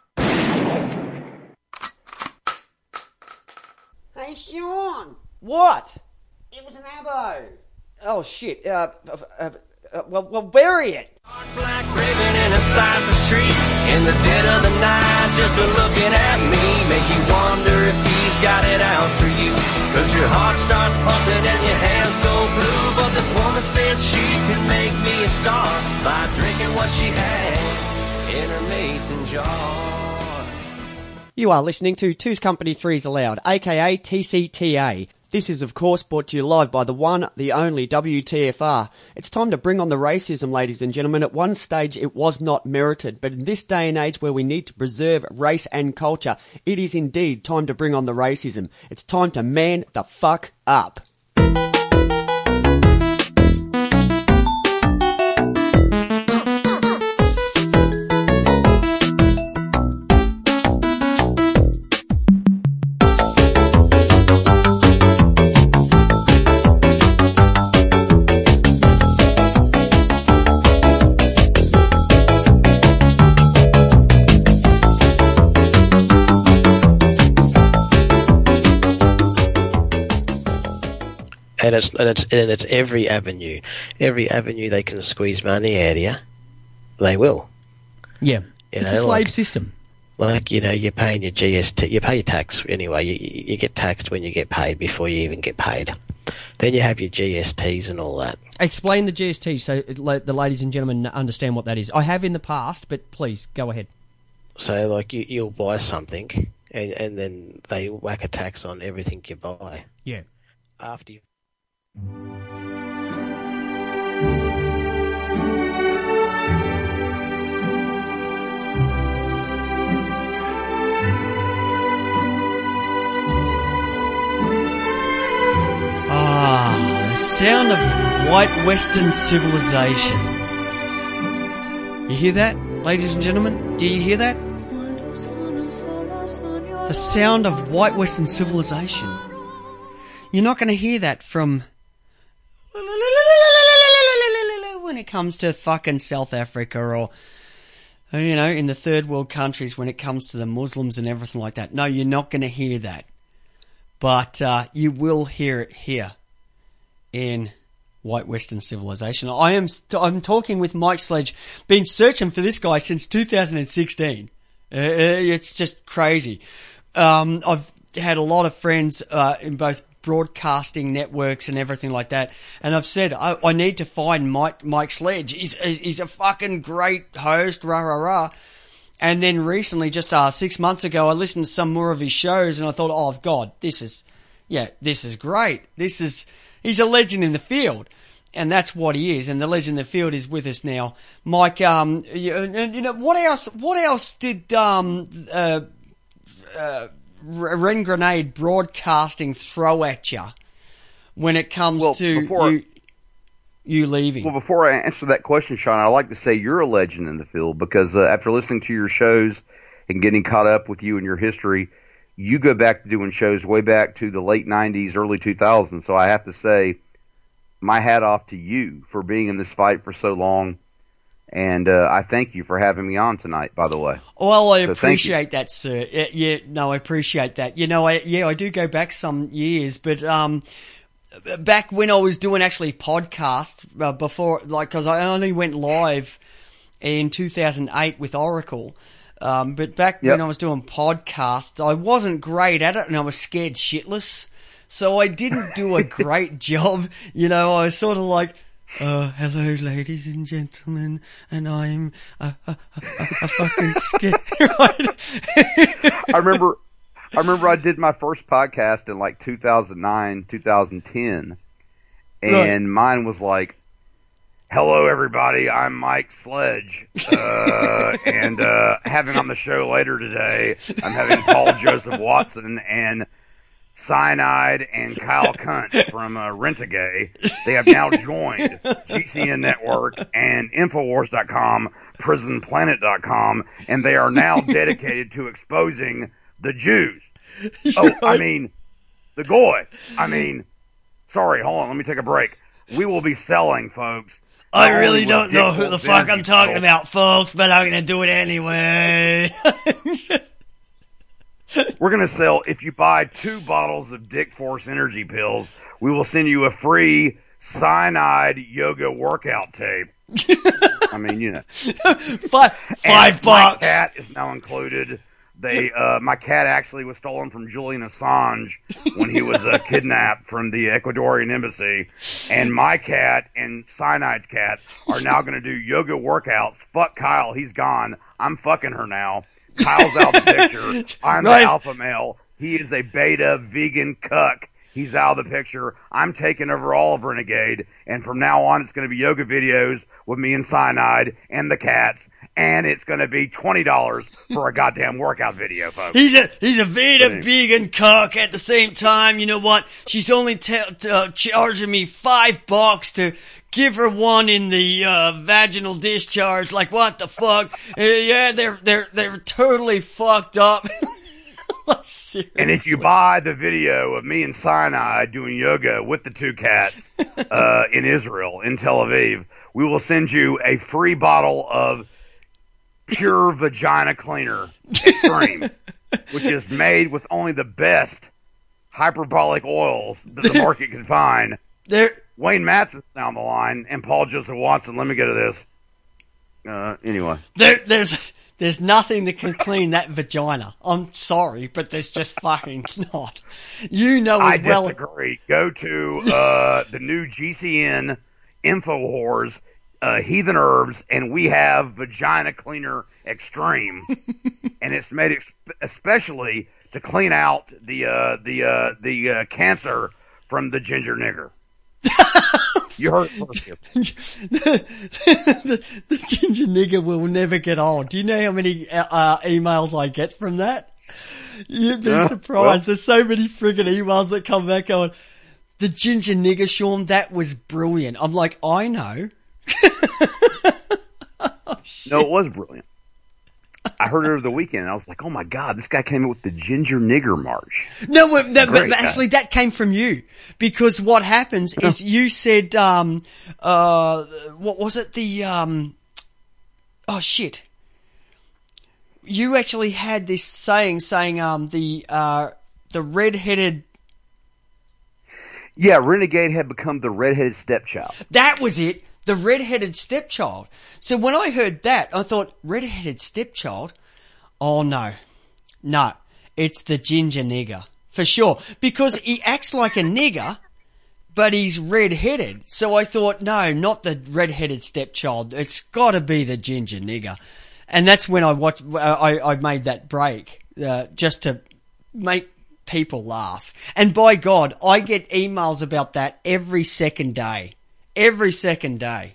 Hey, Sean, What? it was an abo. Oh shit. Well, bury it. Black ribbon in a cypress tree in the dead of the night, just a looking at me makes you wonder if he's got it out for you. 'Cause your heart starts pumping and your hands go blue. But this woman said she could make me a star by drinking what she had in her mason jar. You are listening to Two's Company, Three's Allowed, aka TCTA. This is, of course, brought to you live by the one, the only WTFR. It's time to bring on the racism, ladies and gentlemen. At one stage, it was not merited, but in this day and age where we need to preserve race and culture, it is indeed time to bring on the racism. It's time to man the fuck up. And it's every avenue they can squeeze money out of you, they will. Yeah, it's a slave system. Like, you're paying your GST, you pay your tax anyway. You get taxed when you get paid before you even get paid. Then you have your GSTs and all that. Explain the GST so the ladies and gentlemen understand what that is. I have in the past, but please go ahead. So, like, you'll buy something, and then they whack a tax on everything you buy. Yeah. After you. The sound of white Western civilization. You hear that, ladies and gentlemen? Do you hear that? The sound of white Western civilization. You're not going to hear that from when it comes to fucking South Africa or, in the third world countries when it comes to the Muslims and everything like that. No, you're not going to hear that. But you will hear it here in white Western civilization. I'm talking with Mike Sledge. Been searching for this guy since 2016. It's just crazy. I've had a lot of friends in both broadcasting networks and everything like that, and I've said I need to find Mike Sledge. He's a fucking great host, rah rah rah. And then recently, just 6 months ago, I listened to some more of his shows, and I thought, oh God, this is great. He's a legend in the field, and that's what he is. And the legend in the field is with us now, Mike. What else did Ren Grenade Broadcasting throw at you when it comes to you leaving? Well, before I answer that question, Sean, I'd like to say you're a legend in the field because after listening to your shows and getting caught up with you and your history, you go back to doing shows way back to the late 90s, early 2000s. So I have to say my hat off to you for being in this fight for so long. And I thank you for having me on tonight, by the way. Well, I appreciate that, sir. I appreciate that. I do go back some years, but back when I was doing actually podcasts before, because I only went live in 2008 with Oracle. But back when I was doing podcasts, I wasn't great at it, and I was scared shitless. So I didn't do a great job. I was sort of like, hello, ladies and gentlemen, and I'm a fucking scared. I remember I did my first podcast in like 2009, 2010, and mine was like, hello, everybody, I'm Mike Sledge, and having on the show later today, I'm having Paul Joseph Watson and Cyanide and Kyle Kunt from Rentagay. They have now joined GCN Network and Infowars.com, PrisonPlanet.com, and they are now dedicated to exposing the Jews. The Goy. Sorry, hold on. Let me take a break. We will be selling, folks. I Not really only don't with know Dick who the Wolf's fuck I'm energy talking pills, about, folks, but I'm going to do it anyway. We're going to sell, if you buy 2 bottles of Dick Force energy pills, we will send you a free cyanide yoga workout tape. I mean, you know. $5. My cat is now included. My cat actually was stolen from Julian Assange when he was kidnapped from the Ecuadorian embassy. And my cat and Cyanide's cat are now going to do yoga workouts. Fuck Kyle, he's gone. I'm fucking her now. Kyle's out of the picture. I'm the alpha male. He is a beta vegan cuck. He's out of the picture. I'm taking over all of Renegade. And from now on, it's going to be yoga videos with me and Cyanide and the cats. And it's going to be $20 for a goddamn workout video, folks. He's a Veda vegan cuck. At the same time, you know what? She's only charging me $5 to give her one in the vaginal discharge. Like, what the fuck? Yeah, they're totally fucked up. And if you buy the video of me and Cyanide doing yoga with the 2 cats in Israel, in Tel Aviv, we will send you a free bottle of pure vagina cleaner Extreme, which is made with only the best hyperbolic oils that the market can find. Wayne Matson's now on the line, and Paul Joseph Watson. Let me get to this. Anyway. There's nothing that can clean that vagina. I'm sorry, but there's just fucking not. You know as well. I disagree. Go to the new GCN InfoWars, Heathen Herbs, and we have Vagina Cleaner Extreme, and it's made especially to clean out the cancer from the ginger nigger. You heard it first here. The ginger nigger will never get old. Do you know how many emails I get from that? You'd be surprised. Well, there's so many friggin' emails that come back going, the ginger nigger, Sean, that was brilliant. I'm like, I know. No, it was brilliant. I heard it over the weekend, and I was like, oh my God, this guy came up with the Ginger Nigger March. No, but actually that came from you. Because what happens is you said, what was it? Oh shit. You actually had this saying, the red-headed... Yeah, Renegade had become the red-headed stepchild. That was it. The red-headed stepchild. So when I heard that, I thought, red-headed stepchild? Oh, no. No. It's the ginger nigger. For sure. Because he acts like a nigger, but he's red-headed. So I thought, no, not the red-headed stepchild. It's gotta be the ginger nigger. And that's when I made that break, just to make people laugh. And by God, I get emails about that every second day. Every second day.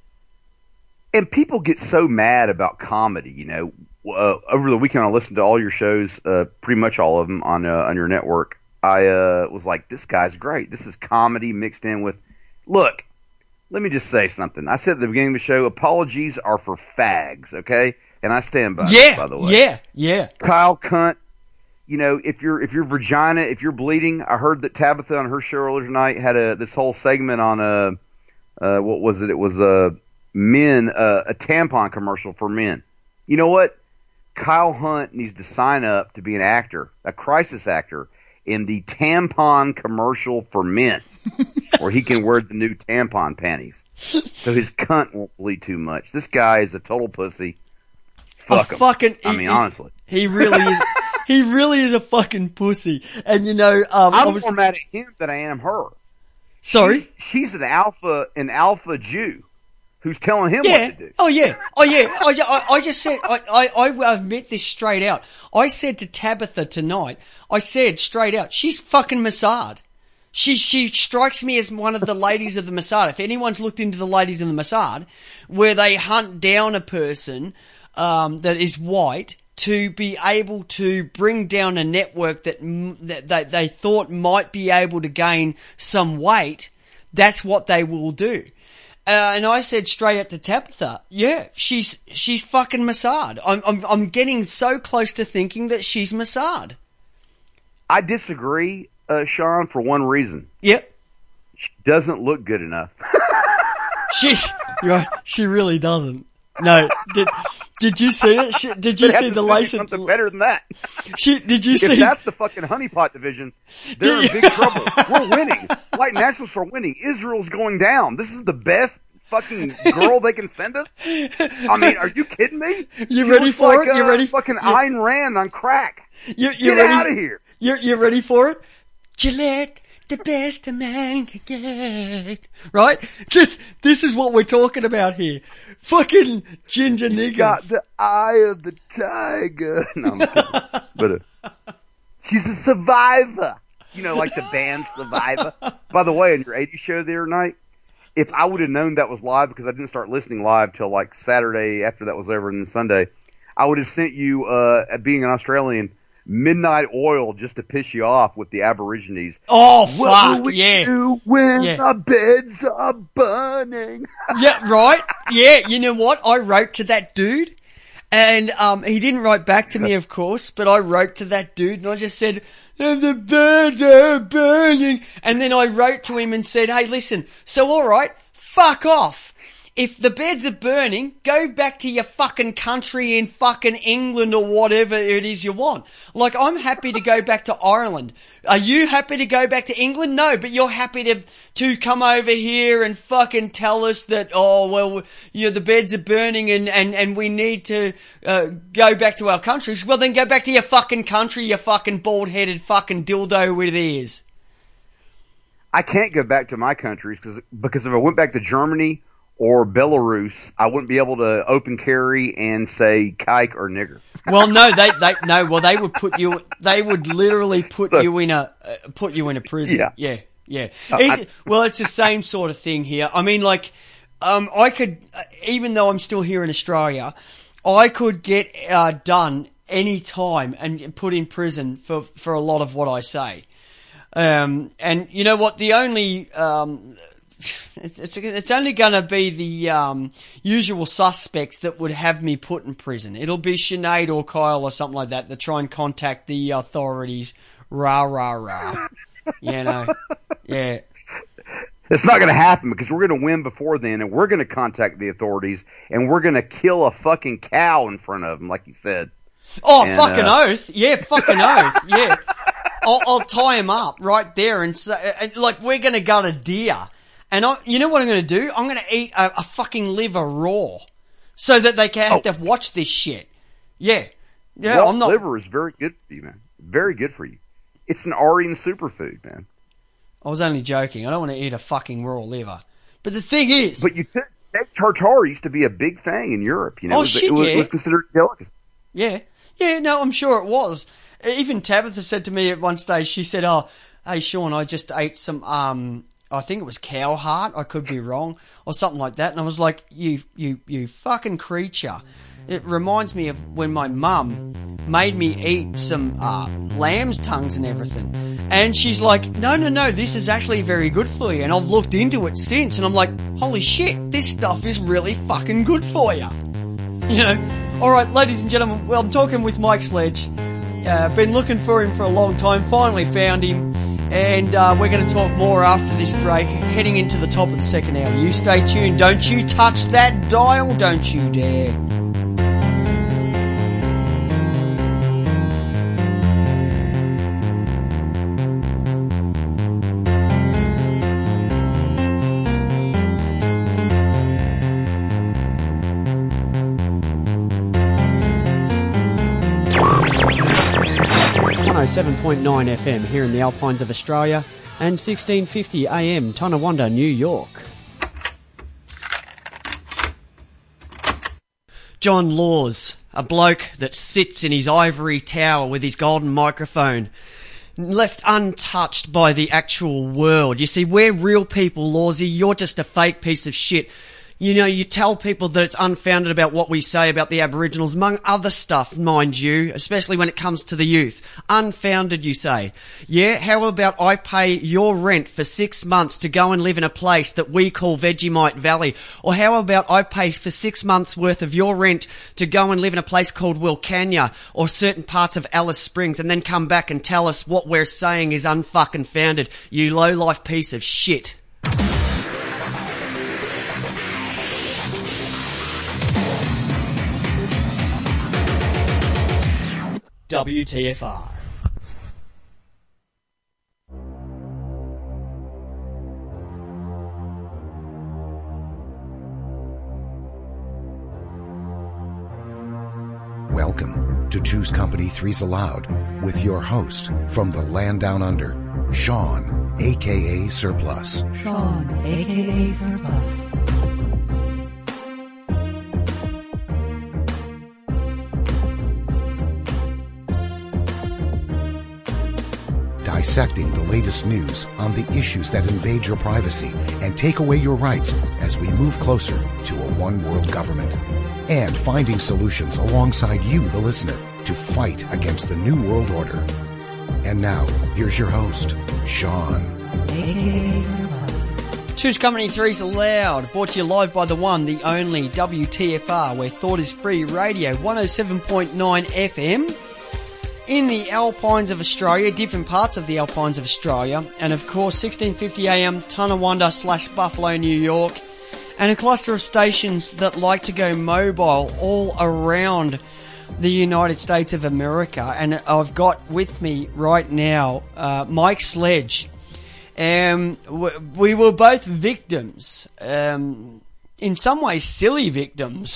And people get so mad about comedy, you know. Over the weekend, I listened to all your shows, pretty much all of them on your network. I was like, this guy's great. This is comedy mixed in with... Look, let me just say something. I said at the beginning of the show, apologies are for fags, okay? And I stand by it, by the way. Yeah. Kyle Cunt, you know, if your vagina, if you're bleeding, I heard that Tabitha on her show earlier tonight had this whole segment on what was it? It was men, a tampon commercial for men. You know what? Kyle Hunt needs to sign up to be an actor, a crisis actor, in the tampon commercial for men, where he can wear the new tampon panties, so his cunt won't bleed too much. This guy is a total pussy. Fuck him. Honestly, he really is. He really is a fucking pussy. And you know, I'm more mad at him than I am her. Sorry? She's an alpha Jew who's telling him what to do. Oh yeah. I just said, I admit this straight out. I said to Tabitha tonight, I said straight out, she's fucking Mossad. She strikes me as one of the ladies of the Mossad. If anyone's looked into the ladies of the Mossad, where they hunt down a person, that is white, to be able to bring down a network that they thought might be able to gain some weight, that's what they will do. And I said straight out to Tabitha, yeah, she's fucking Mossad. I'm getting so close to thinking that she's Mossad. I disagree, Sean, for one reason. Yep. She doesn't look good enough. She really doesn't. No, did you see it? Did you see the lace? Something better than that. Did you see? If that's the fucking honeypot division, they're in big trouble. We're winning. White nationalists are winning. Israel's going down. This is the best fucking girl they can send us. I mean, are you kidding me? You ready for it? You ready? Fucking Ayn Rand on crack. You Get ready? out of here. You ready for it? Gillette, the best a man can get. Right? This is what we're talking about here. Fucking ginger niggers. Got the eye of the tiger. No, I'm kidding. But she's a survivor. You know, like the band Survivor. By the way, on your 80s show the other night, if I would have known that was live, because I didn't start listening live till like Saturday after that was over, and then Sunday, I would have sent you, being an Australian, Midnight Oil just to piss you off with the Aborigines. Oh, what fuck, will we yeah. do when the beds are burning? Yeah, right? Yeah, you know what? I wrote to that dude, and he didn't write back to me, of course, but I wrote to that dude, and I just said, the beds are burning. And then I wrote to him and said, hey, listen, so alright, fuck off. If the beds are burning, go back to your fucking country in fucking England or whatever it is you want. Like, I'm happy to go back to Ireland. Are you happy to go back to England? No, but you're happy to come over here and fucking tell us that, oh, well, you know, the beds are burning and we need to go back to our countries. Well, then go back to your fucking country, you fucking bald-headed fucking dildo with ears. I can't go back to my countries because if I went back to Germany or Belarus, I wouldn't be able to open carry and say kike or nigger. Well, no, they would put you, they would literally put you in a prison. Yeah. Well, it's the same sort of thing here. I mean, like, I could, even though I'm still here in Australia, I could get, done any time and put in prison for a lot of what I say. And you know what? The only, it's only going to be the usual suspects that would have me put in prison. It'll be Sinead or Kyle or something like that try and contact the authorities. Rah, rah, rah. You know? Yeah. It's not going to happen because we're going to win before then, and we're going to contact the authorities, and we're going to kill a fucking cow in front of them, like you said. Oh, and, fucking oath. Yeah, fucking oath. Yeah. I'll tie him up right there and say, like, we're going to gut a deer. And you know what I'm going to do? I'm going to eat a fucking liver raw, so that they can have to watch this shit. Yeah, raw I'm not. Liver is very good for you, man. Very good for you. It's an Aryan superfood, man. I was only joking. I don't want to eat a fucking raw liver. But the thing is, but you could. Steak tartare used to be a big thing in Europe. You know, it was considered a delicacy. Yeah, no, I'm sure it was. Even Tabitha said to me at one stage. She said, "Oh, hey Sean, I just ate some I think it was cow heart, I could be wrong, or something like that." And I was like, you fucking creature. It reminds me of when my mum made me eat some lamb's tongues and everything. And she's like, no, this is actually very good for you. And I've looked into it since, and I'm like, holy shit, this stuff is really fucking good for you. You know? Alright, ladies and gentlemen, well, I'm talking with Mike Sledge. Been looking for him for a long time, finally found him. And we're going to talk more after this break, heading into the top of the second hour. You stay tuned. Don't you touch that dial. Don't you dare. Oh, 7.9 FM here in the Alpines of Australia and 1650 AM Tonawanda, New York. John Laws, a bloke that sits in his ivory tower with his golden microphone, left untouched by the actual world. You see, we're real people, Lawsy. You're just a fake piece of shit. You know, you tell people that it's unfounded about what we say about the Aboriginals, among other stuff, mind you, especially when it comes to the youth. Unfounded, you say. Yeah, how about I pay your rent for 6 months to go and live in a place that we call Vegemite Valley? Or how about I pay for 6 months worth of your rent to go and live in a place called Wilcannia or certain parts of Alice Springs, and then come back and tell us what we're saying is unfucking founded, you low-life piece of shit. WTFR. Welcome to Two's Company, Three's Allowed, with your host from the land down under, Sean, a.k.a. Surplus. Sean, a.k.a. Surplus. Dissecting the latest news on the issues that invade your privacy and take away your rights as we move closer to a one-world government. And finding solutions alongside you, the listener, to fight against the New World Order. And now, here's your host, Sean. Two's Company, Three's Allowed, brought to you live by the one, the only WTFR, where thought is free radio, 107.9 FM. In the Alpines of Australia, different parts of the Alpines of Australia, and of course 1650 AM, Tonawanda / Buffalo, New York, and a cluster of stations that like to go mobile all around the United States of America. And I've got with me right now Mike Sledge. We were both victims, in some ways silly victims,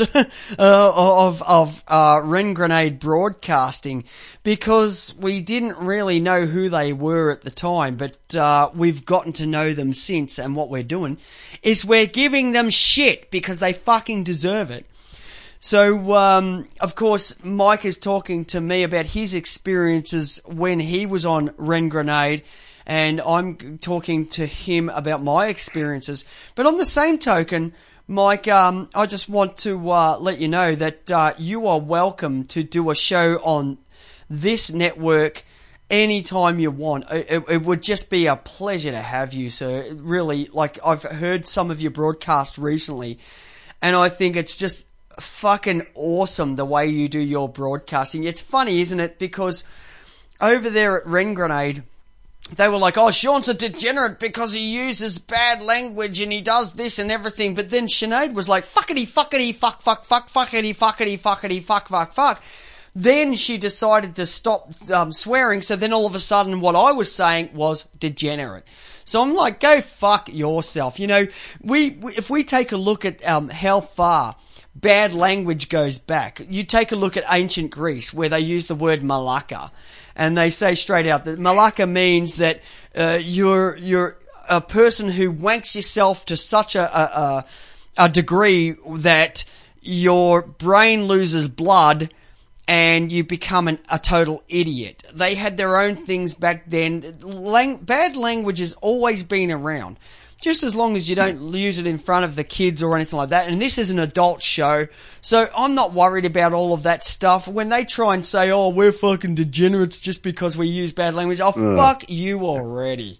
of Ren Grenade Broadcasting, because we didn't really know who they were at the time, but we've gotten to know them since, and what we're doing is we're giving them shit because they fucking deserve it. So, of course, Mike is talking to me about his experiences when he was on Ren Grenade, and I'm talking to him about my experiences. But on the same token, Mike, I just want to let you know that you are welcome to do a show on this network anytime you want. It would just be a pleasure to have you, sir. Really, like, I've heard some of your broadcasts recently, and I think it's just fucking awesome the way you do your broadcasting. It's funny, isn't it? Because over there at Ren Grenade, they were like, oh, Sean's a degenerate because he uses bad language and he does this and everything. But then Sinead was like, fuckity, fuckity, fuck, fuck, fuck, fuckity, fuckity, fuckity, fuck, fuck, fuck. Then she decided to stop swearing. So then all of a sudden what I was saying was degenerate. So I'm like, go fuck yourself. You know, if we take a look at how far bad language goes back, you take a look at ancient Greece where they use the word malaka. And they say straight out that malaka means that you're a person who wanks yourself to such a degree that your brain loses blood and you become a total idiot. They had their own things back then. Bad language has always been around, just as long as you don't use it in front of the kids or anything like that. And this is an adult show, so I'm not worried about all of that stuff. When they try and say, oh, we're fucking degenerates just because we use bad language, fuck you already.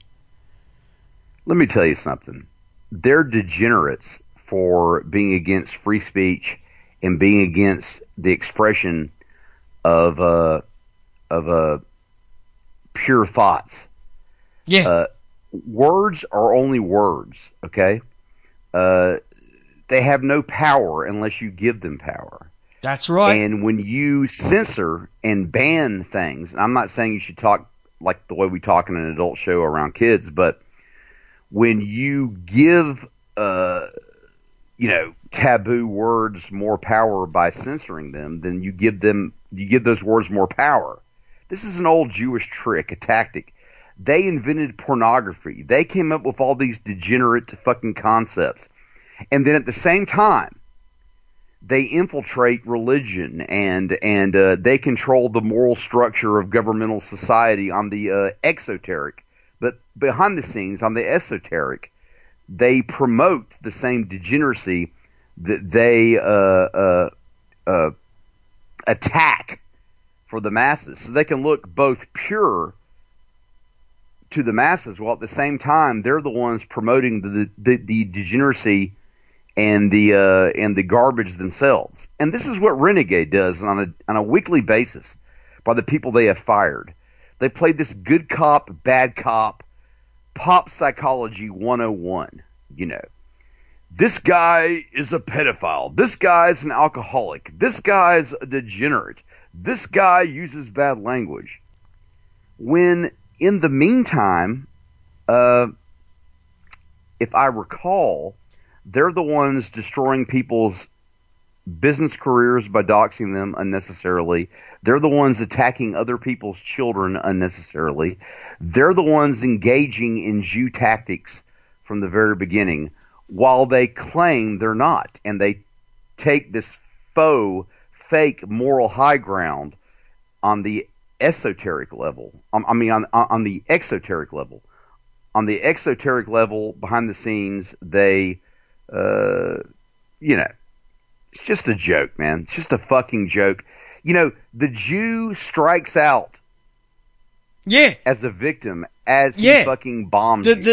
Let me tell you something. They're degenerates for being against free speech and being against the expression of pure thoughts. Yeah. Words are only words, okay? They have no power unless you give them power. That's right. And when you censor and ban things, and I'm not saying you should talk like the way we talk in an adult show around kids, but when you give, taboo words more power by censoring them, then you give those words more power. This is an old Jewish trick, a tactic. They invented pornography. They came up with all these degenerate fucking concepts. And then at the same time, they infiltrate religion and they control the moral structure of governmental society on the exoteric. But behind the scenes, on the esoteric, they promote the same degeneracy that they attack for the masses. So they can look both pure to the masses, while at the same time they're the ones promoting the degeneracy and the garbage themselves. And this is what Renegade does on a weekly basis by the people they have fired. They played this good cop, bad cop, pop psychology 101. You know, this guy is a pedophile. This guy's an alcoholic. This guy's a degenerate. this guy uses bad language. When in the meantime, if I recall, they're the ones destroying people's business careers by doxing them unnecessarily. They're the ones attacking other people's children unnecessarily. They're the ones engaging in Jew tactics from the very beginning, while they claim they're not. And they take this fake moral high ground on the esoteric level. On the exoteric level. On the exoteric level, behind the scenes, they, it's just a joke, man. It's just a fucking joke. The Jew strikes out. Yeah. As a victim, as he fucking bombs the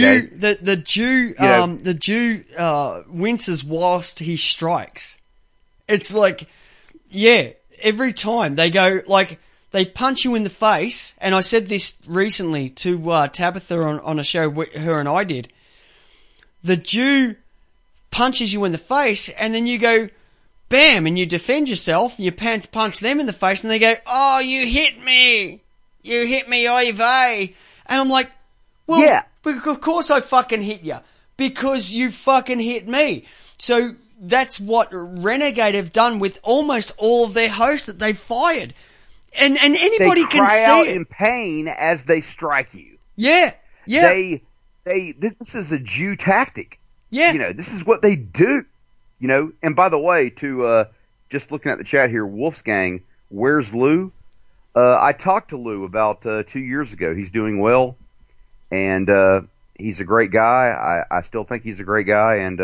Jew winces whilst he strikes. It's like, every time they go, like, they punch you in the face, and I said this recently to Tabitha on a show her and I did. The Jew punches you in the face, and then you go, bam, and you defend yourself, and you punch them in the face, and they go, oh, you hit me, oy vey. And I'm like, well, of course I fucking hit you, because you fucking hit me. So that's what Renegade have done with almost all of their hosts that they've fired. And anybody can see it. They cry out in pain as they strike you. Yeah. This is a Jew tactic. Yeah. This is what they do. And by the way, just looking at the chat here, Wolfsgang, where's Lou? I talked to Lou about 2 years ago. He's doing well, and he's a great guy. I still think he's a great guy, and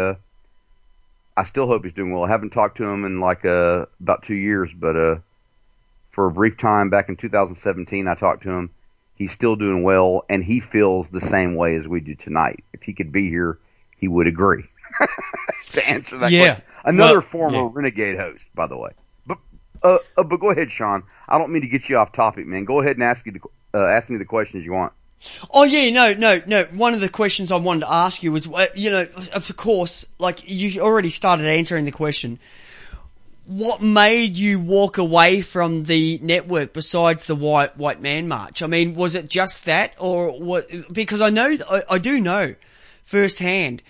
I still hope he's doing well. I haven't talked to him in about 2 years, but for a brief time back in 2017, I talked to him. He's still doing well, and he feels the same way as we do tonight. If he could be here, he would agree. To answer that question. Another former Renegade host, by the way. But go ahead, Sean. I don't mean to get you off topic, man. Go ahead and ask me the questions you want. Oh yeah, no. One of the questions I wanted to ask you was, of course, like you already started answering the question. What made you walk away from the network besides the White Man March? I mean, was it just that, or what? Because I do know firsthand.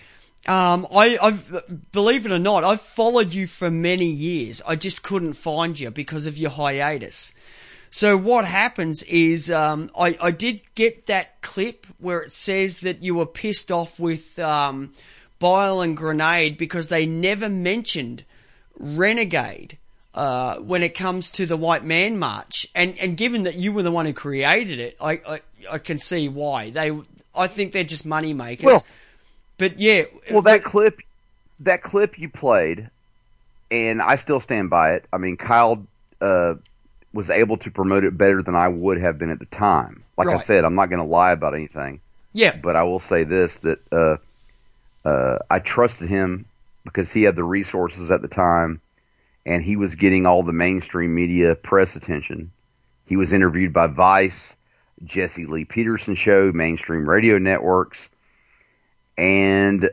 I've believe it or not, I've followed you for many years. I just couldn't find you because of your hiatus. So what happens is, I did get that clip where it says that you were pissed off with, Bile and Grenade because they never mentioned Renegade, when it comes to the White Man March. And given that you were the one who created it, I can see why. I think they're just money makers. Well, but yeah. Well, that clip you played, and I still stand by it. I mean, Kyle, was able to promote it better than I would have been at the time. Like I said, I'm not going to lie about anything. Yeah. But I will say this, that, I trusted him because he had the resources at the time, and he was getting all the mainstream media press attention. He was interviewed by Vice, Jesse Lee Peterson Show, mainstream radio networks, and,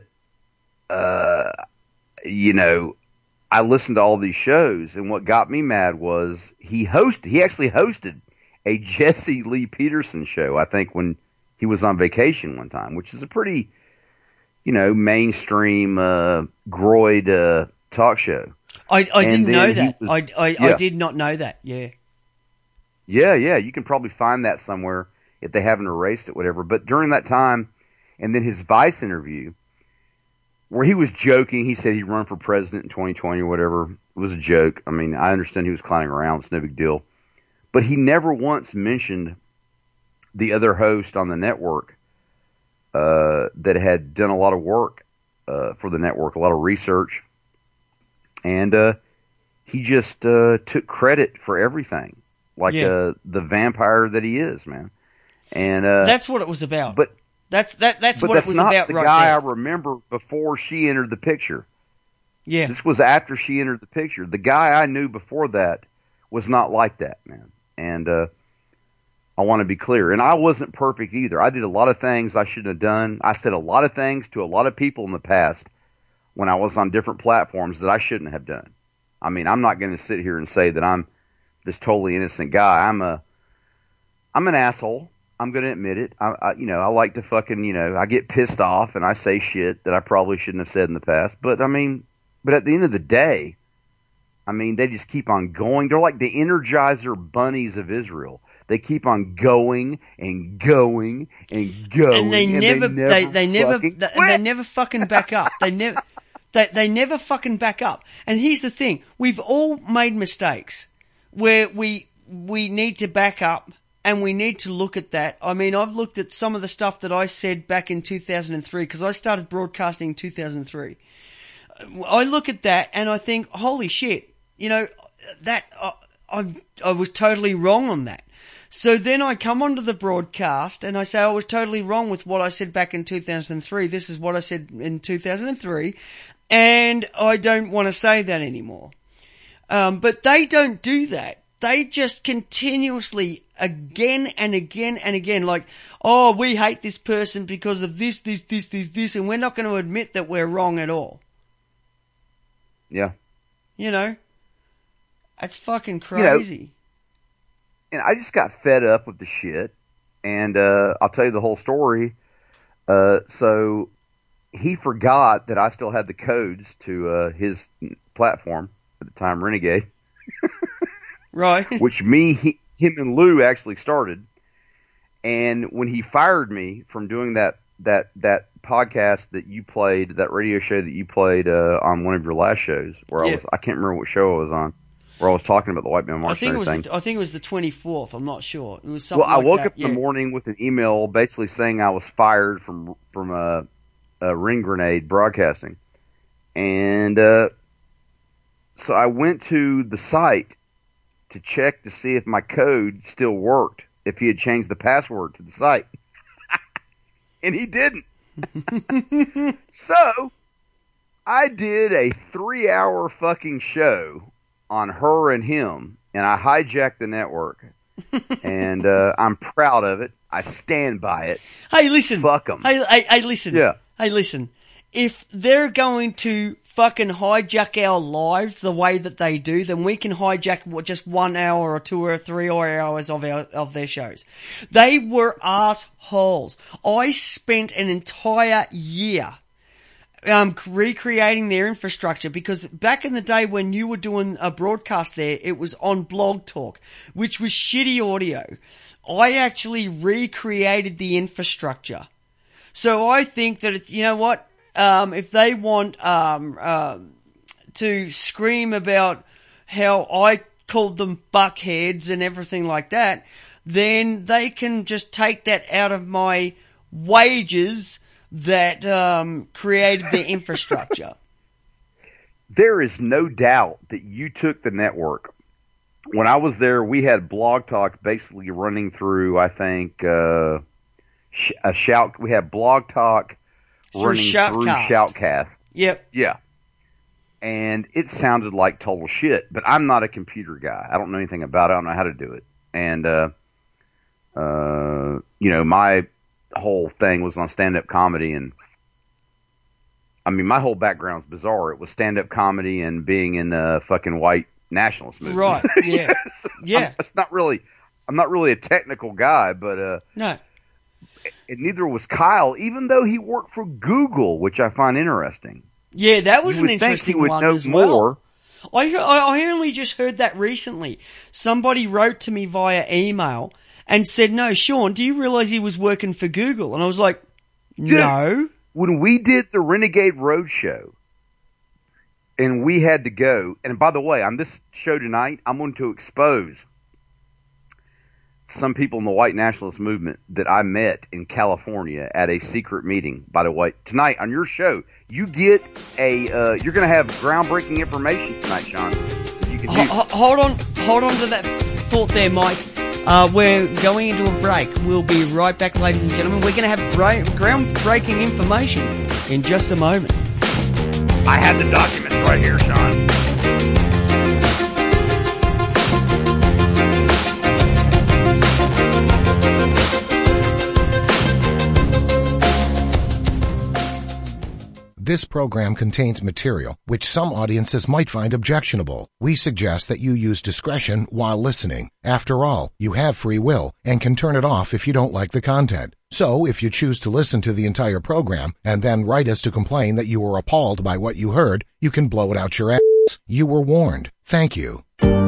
I listened to all these shows, and what got me mad was he actually hosted a Jesse Lee Peterson show, I think, when he was on vacation one time, which is a pretty, mainstream, groid, talk show. I didn't know that. I did not know that. Yeah. Yeah. You can probably find that somewhere if they haven't erased it, whatever. But during that time, and then his Vice interview, where he was joking, he said he'd run for president in 2020 or whatever. It was a joke. I mean, I understand he was clowning around. It's no big deal. But he never once mentioned the other host on the network that had done a lot of work for the network, a lot of research. And he just took credit for everything, like the vampire that he is, man. And that's what it was about. But that's what it was not about the right guy there. I remember before she entered the picture. Yeah. This was after she entered the picture. The guy I knew before that was not like that, man. And I want to be clear. And I wasn't perfect either. I did a lot of things I shouldn't have done. I said a lot of things to a lot of people in the past when I was on different platforms that I shouldn't have done. I mean, I'm not going to sit here and say that this totally innocent guy. I'm an asshole. I'm going to admit it. I like to fucking, I get pissed off and I say shit that I probably shouldn't have said in the past. But at the end of the day, they just keep on going. They're like the Energizer bunnies of Israel. They keep on going and going and going. And they never fucking back up. They never fucking back up. And here's the thing. We've all made mistakes where we need to back up. And we need to look at that. I've looked at some of the stuff that I said back in 2003, because I started broadcasting in 2003. I look at that and I think, holy shit, that I was totally wrong on that. So then I come onto the broadcast and I say I was totally wrong with what I said back in 2003. This is what I said in 2003, and I don't want to say that anymore. But they don't do that. They just continuously, again and again and again, like, oh, we hate this person because of this, and we're not going to admit that we're wrong at all. Yeah. That's fucking crazy. And I just got fed up with the shit, and I'll tell you the whole story. So he forgot that I still had the codes to his platform at the time, Renegade. Right. Which him and Lou actually started. And when he fired me from doing that podcast that you played, that radio show that you played on one of your last shows, where I can't remember what show I was on, where I was talking about the White Man March and everything. I think it was the 24th. I'm not sure. It was something. Well, I woke up in the morning with an email basically saying I was fired from Ring Grenade Broadcasting, and so I went to the site to check to see if my code still worked, if he had changed the password to the site. And he didn't. So I did a 3-hour fucking show on her and him, and I hijacked the network. And I'm proud of it. I stand by it. Hey, listen. Fuck them. Hey, listen. Yeah. Hey, listen. If they're going to fucking hijack our lives the way that they do, then we can hijack just 1 hour or 2 or 3 hours of their shows. They were assholes. I spent an entire year recreating their infrastructure, because back in the day when you were doing a broadcast there, it was on Blog Talk, which was shitty audio. I actually recreated the infrastructure. So I think that, you know what? If they want to scream about how I called them buckheads and everything like that, then they can just take that out of my wages that created the infrastructure. There is no doubt that you took the network. When I was there, we had Blog Talk basically running through, I think, we had Blog Talk running through Shoutcast. Yep. Yeah. And it sounded like total shit, but I'm not a computer guy. I don't know anything about it. I don't know how to do it. And, my whole thing was on stand-up comedy, and my whole background's bizarre. It was stand-up comedy and being in the fucking white nationalist movement. Right. Yeah. So yeah. I'm not really a technical guy, but, no. And neither was Kyle, even though he worked for Google, which I find interesting. Yeah, that was an interesting one as well. I only just heard that recently. Somebody wrote to me via email and said, no, Sean, do you realize he was working for Google? And I was like, no. Dude, when we did the Renegade Roadshow and we had to go, and by the way, on this show tonight, I'm going to expose some people in the white nationalist movement that I met in California at a secret meeting. By the way, tonight on your show, you get you're going to have groundbreaking information tonight, Sean. You can hold on to that thought there, Mike. We're going into a break. We'll be right back, ladies and gentlemen. We're going to have groundbreaking information in just a moment. I have the documents right here, Sean. This program contains material which some audiences might find objectionable. We suggest that you use discretion while listening. After all, you have free will and can turn it off if you don't like the content. So, if you choose to listen to the entire program and then write us to complain that you were appalled by what you heard, you can blow it out your ass. You were warned. Thank you.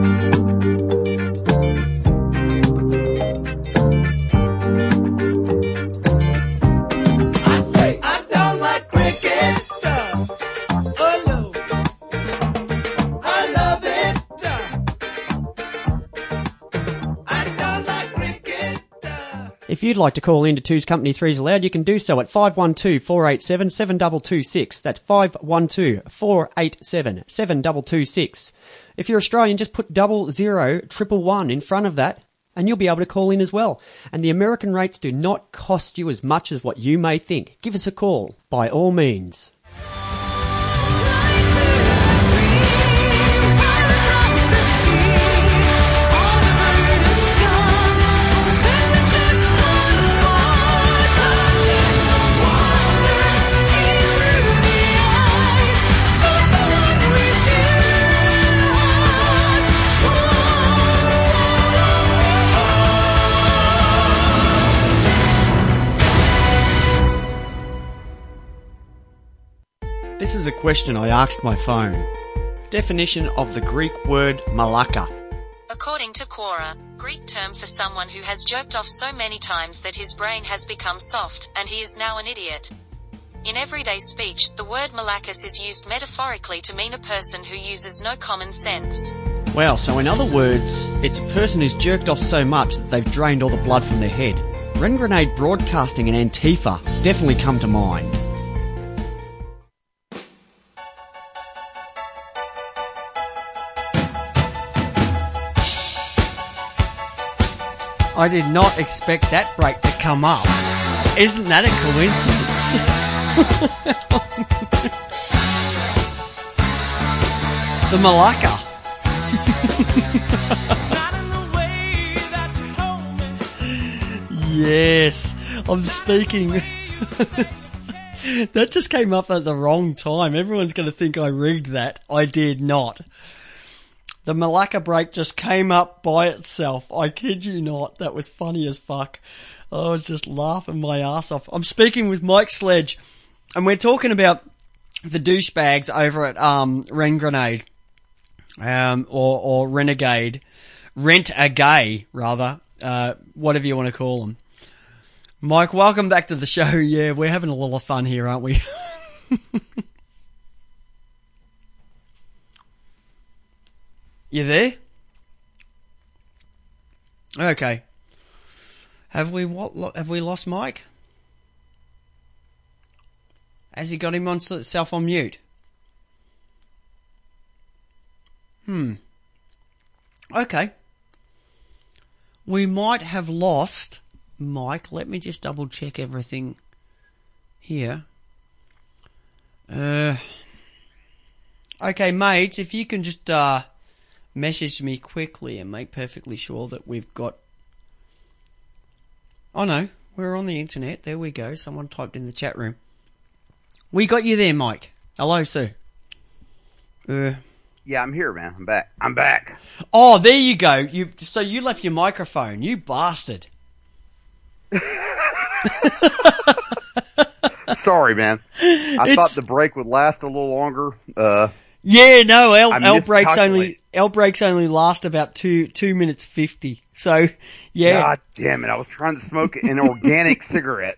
If you'd like to call in to Two's Company 3's Allowed, you can do so at 512-487-7226. That's 512-487-7226. If you're Australian, just put 001111 in front of that, and you'll be able to call in as well. And the American rates do not cost you as much as what you may think. Give us a call, by all means. This is a question I asked my phone. Definition of the Greek word malaka. According to Quora, Greek term for someone who has jerked off so many times that his brain has become soft, and he is now an idiot. In everyday speech, the word malakis is used metaphorically to mean a person who uses no common sense. Well, so in other words, it's a person who's jerked off so much that they've drained all the blood from their head. Ren Grenade Broadcasting and Antifa definitely come to mind. I did not expect that break to come up. Isn't that a coincidence? The Malacca. Yes, I'm speaking. That just came up at the wrong time. Everyone's going to think I rigged that. I did not. The Malacca break just came up by itself. I kid you not. That was funny as fuck. I was just laughing my ass off. I'm speaking with Mike Sledge, and we're talking about the douchebags over at Ren Grenade, or Renegade, Rent-A-Gay, rather, whatever you want to call them. Mike, welcome back to the show. Yeah, we're having a lot of fun here, aren't we? You there? Okay. Have we lost Mike? Has he got him on self on mute? Okay. We might have lost Mike. Let me just double check everything here. Okay, mates, if you can just message me quickly and make perfectly sure that we've got... Oh no, we're on the internet. There we go. Someone typed in the chat room. We got you there, Mike. Hello, sir. Yeah, I'm here, man. I'm back. Oh, there you go. So you left your microphone. You bastard. Sorry, man. I thought the break would last a little longer. Yeah, no, L breaks only last about 2 minutes 50. So, yeah. God damn it, I was trying to smoke an organic cigarette.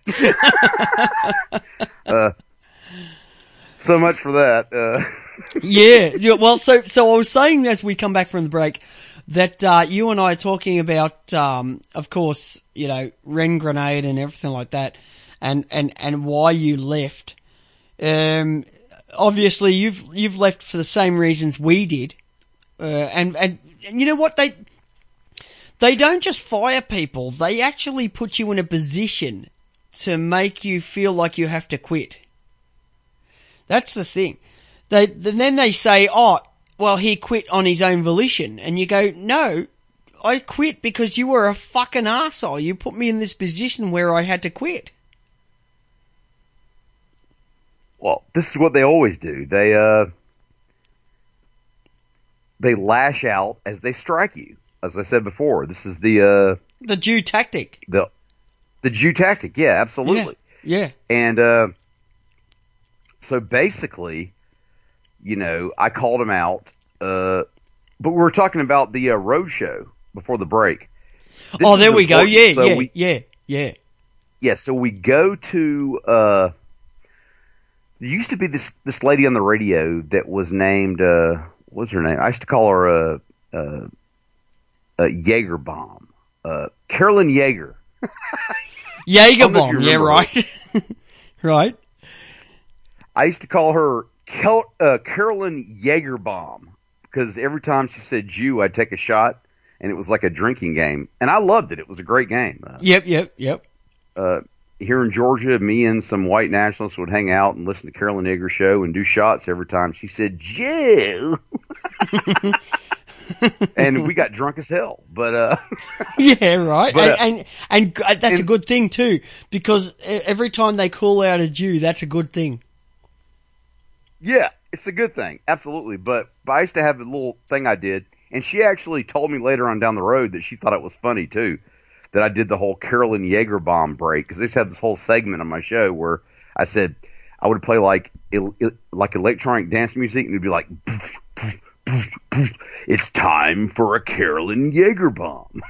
So much for that. Yeah, well, so I was saying as we come back from the break that you and I are talking about, of course, you know, Ren Grenade and everything like that, and why you left. Obviously, you've left for the same reasons we did, and you know what, they don't just fire people; they actually put you in a position to make you feel like you have to quit. That's the thing. Then they say, "Oh, well, he quit on his own volition," and you go, "No, I quit because you were a fucking arsehole. You put me in this position where I had to quit." Well, this is what they always do. They lash out as they strike you. As I said before, this is the Jew tactic. The Jew tactic. Yeah, absolutely. Yeah. And so basically, I called him out. But we were talking about the road show before the break. This there we go. Yeah, yeah. Yeah, so we go to there used to be this lady on the radio that was named what was her name? I used to call her Jaegerbomb. Carolyn Yeager. Jaegerbomb, yeah, right. Right. I used to call her Carolyn Jaegerbomb because every time she said Jew, I'd take a shot, and it was like a drinking game. And I loved it. It was a great game. Yep. Here in Georgia, me and some white nationalists would hang out and listen to Carolyn Yeager show and do shots every time she said Jew. And we got drunk as hell, but yeah, right. But, and that's a good thing too, because every time they call out a Jew, that's a good thing. Yeah, it's a good thing, absolutely. But I used to have a little thing I did, and she actually told me later on down the road that she thought it was funny too, that I did the whole Carolyn Jaegerbomb break, because they just had this whole segment on my show where I said I would play like electronic dance music, and it'd be like, it's time for a Carolyn Jaegerbomb.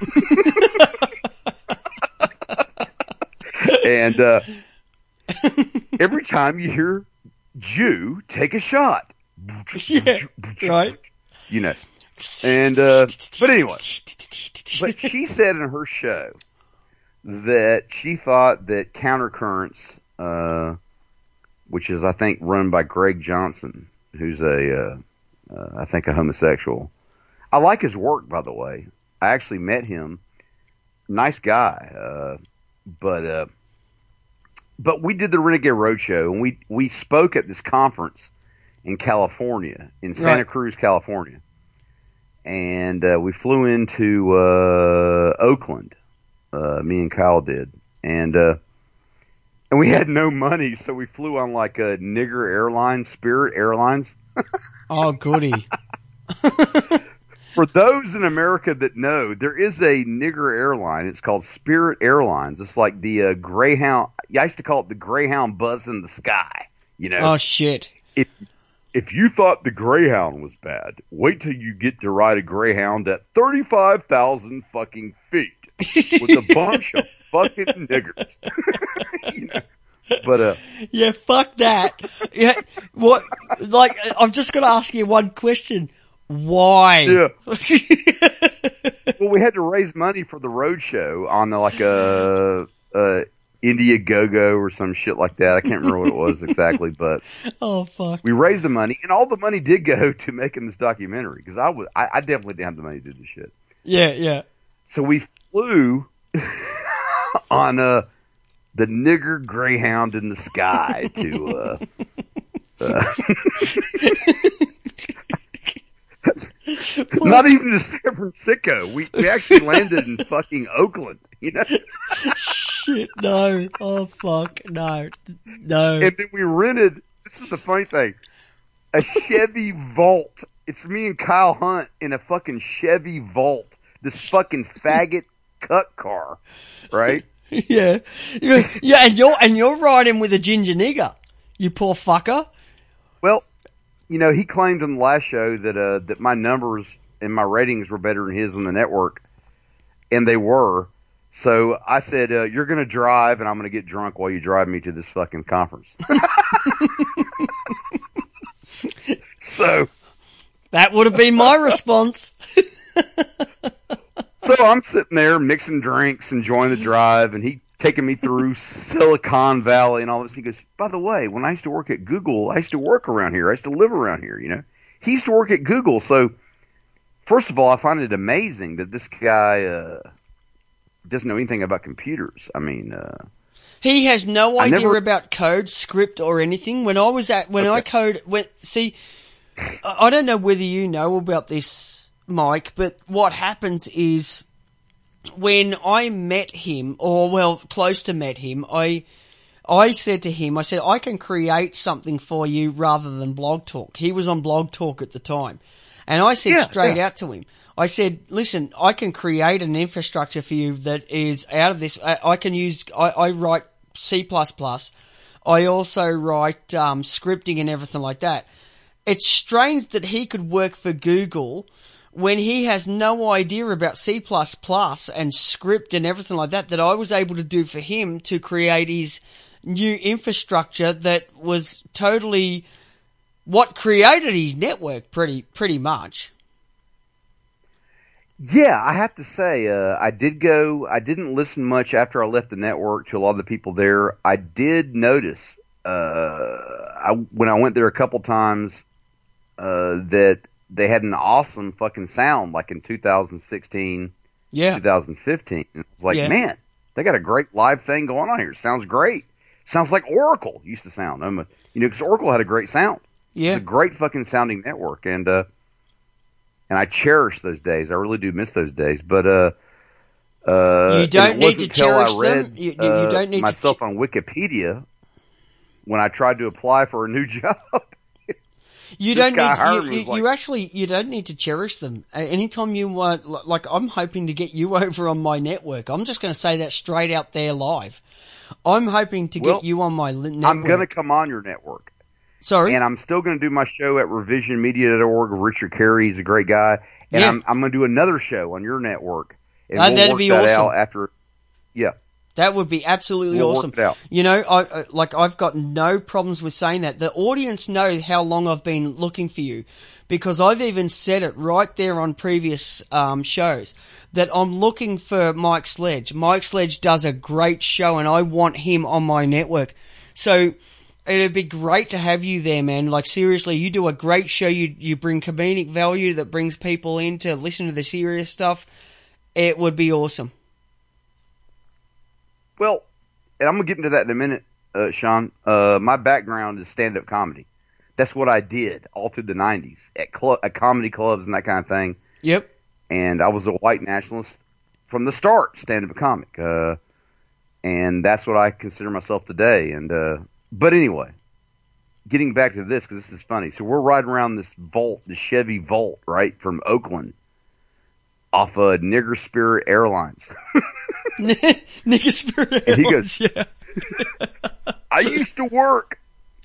And every time you hear Jew, take a shot. Yeah, right. And but anyway, but she said in her show that she thought that Countercurrents, which is I think run by Greg Johnson, who's I think a homosexual. I like his work, by the way. I actually met him. Nice guy. But we did the Renegade Roadshow, and we spoke at this conference in California, in Santa Cruz, California. And we flew into Oakland. Me and Kyle did. And we had no money, so we flew on like a nigger airline, Spirit Airlines. Oh, goody. For those in America that know, there is a nigger airline. It's called Spirit Airlines. It's like the Greyhound. I used to call it the Greyhound buzz in the sky. Oh, shit. If you thought the Greyhound was bad, wait till you get to ride a Greyhound at 35,000 fucking feet with a bunch of fucking niggers. But yeah, fuck that. Yeah, what? Like, I'm just gonna ask you one question. Why? Yeah. Well, we had to raise money for the road show on like a Indiegogo or some shit like that. I can't remember what it was exactly, but oh fuck, we raised the money, and all the money did go to making this documentary because I definitely didn't have the money to do this shit. Yeah. So we flew on the nigger Greyhound in the sky to not even to San Francisco. We actually landed in fucking Oakland, Shit, no. Oh fuck, no. And then we rented, this is the funny thing, a Chevy Volt. It's me and Kyle Hunt in a fucking Chevy Volt. This fucking faggot cut car, right? Yeah, and you're riding with a ginger nigger, you poor fucker. Well, he claimed on the last show that my numbers and my ratings were better than his on the network, and they were. So I said, "You're going to drive, and I'm going to get drunk while you drive me to this fucking conference." So that would have been my response. So I'm sitting there mixing drinks, enjoying the drive, and he taking me through Silicon Valley and all this. He goes, by the way, when I used to work at Google, I used to work around here. I used to live around here, He used to work at Google. So, first of all, I find it amazing that this guy doesn't know anything about computers. I mean... he has no idea about code, script, or anything. When I was I don't know whether you know about this, Mike, but what happens is when I met him, close to met him, I I said to him, I can create something for you rather than Blog Talk. He was on Blog Talk at the time. And I said straight out to him, I said, listen, I can create an infrastructure for you that is out of this. I can use, I write C++. I also write scripting and everything like that. It's strange that he could work for Google when he has no idea about C++ and script and everything like that I was able to do for him to create his new infrastructure that was totally what created his network pretty much. Yeah, I have to say, I didn't listen much after I left the network to a lot of the people there. I did notice, when I went there a couple times, that they had an awesome fucking sound, like in 2016, 2015. And it was like, man, they got a great live thing going on here. Sounds great. Sounds like Oracle used to sound. Because Oracle had a great sound. Yeah. It's a great fucking sounding network. And I cherish those days. I really do miss those days. But, you don't need to cherish I read, them. You don't need myself on Wikipedia when I tried to apply for a new job. You don't need. You don't need to cherish them. Anytime you want, like I'm hoping to get you over on my network. I'm just going to say that straight out there live. I'm hoping to get you on my network. I'm going to come on your network. Sorry, and I'm still going to do my show at revisionmedia.org. Richard Carey, he's a great guy, and I'm going to do another show on your network. And we'll work that out after. Yeah. That would be absolutely awesome. Work it out. You know, I've got no problems with saying that. The audience know how long I've been looking for you, because I've even said it right there on previous shows that I'm looking for Mike Sledge. Mike Sledge does a great show, and I want him on my network. So it'd be great to have you there, man. Like seriously, you do a great show. You bring comedic value that brings people in to listen to the serious stuff. It would be awesome. Well, and I'm going to get into that in a minute, Sean. My background is stand-up comedy. That's what I did all through the 90s at comedy clubs and that kind of thing. Yep. And I was a white nationalist from the start, stand-up comic. And that's what I consider myself today. And but anyway, getting back to this, because this is funny. So we're riding around this Volt, the Chevy Volt, right, from Oakland, off of Nigger Spirit Airlines. Nigger Spirit Airlines, and he goes, yeah. I used to work,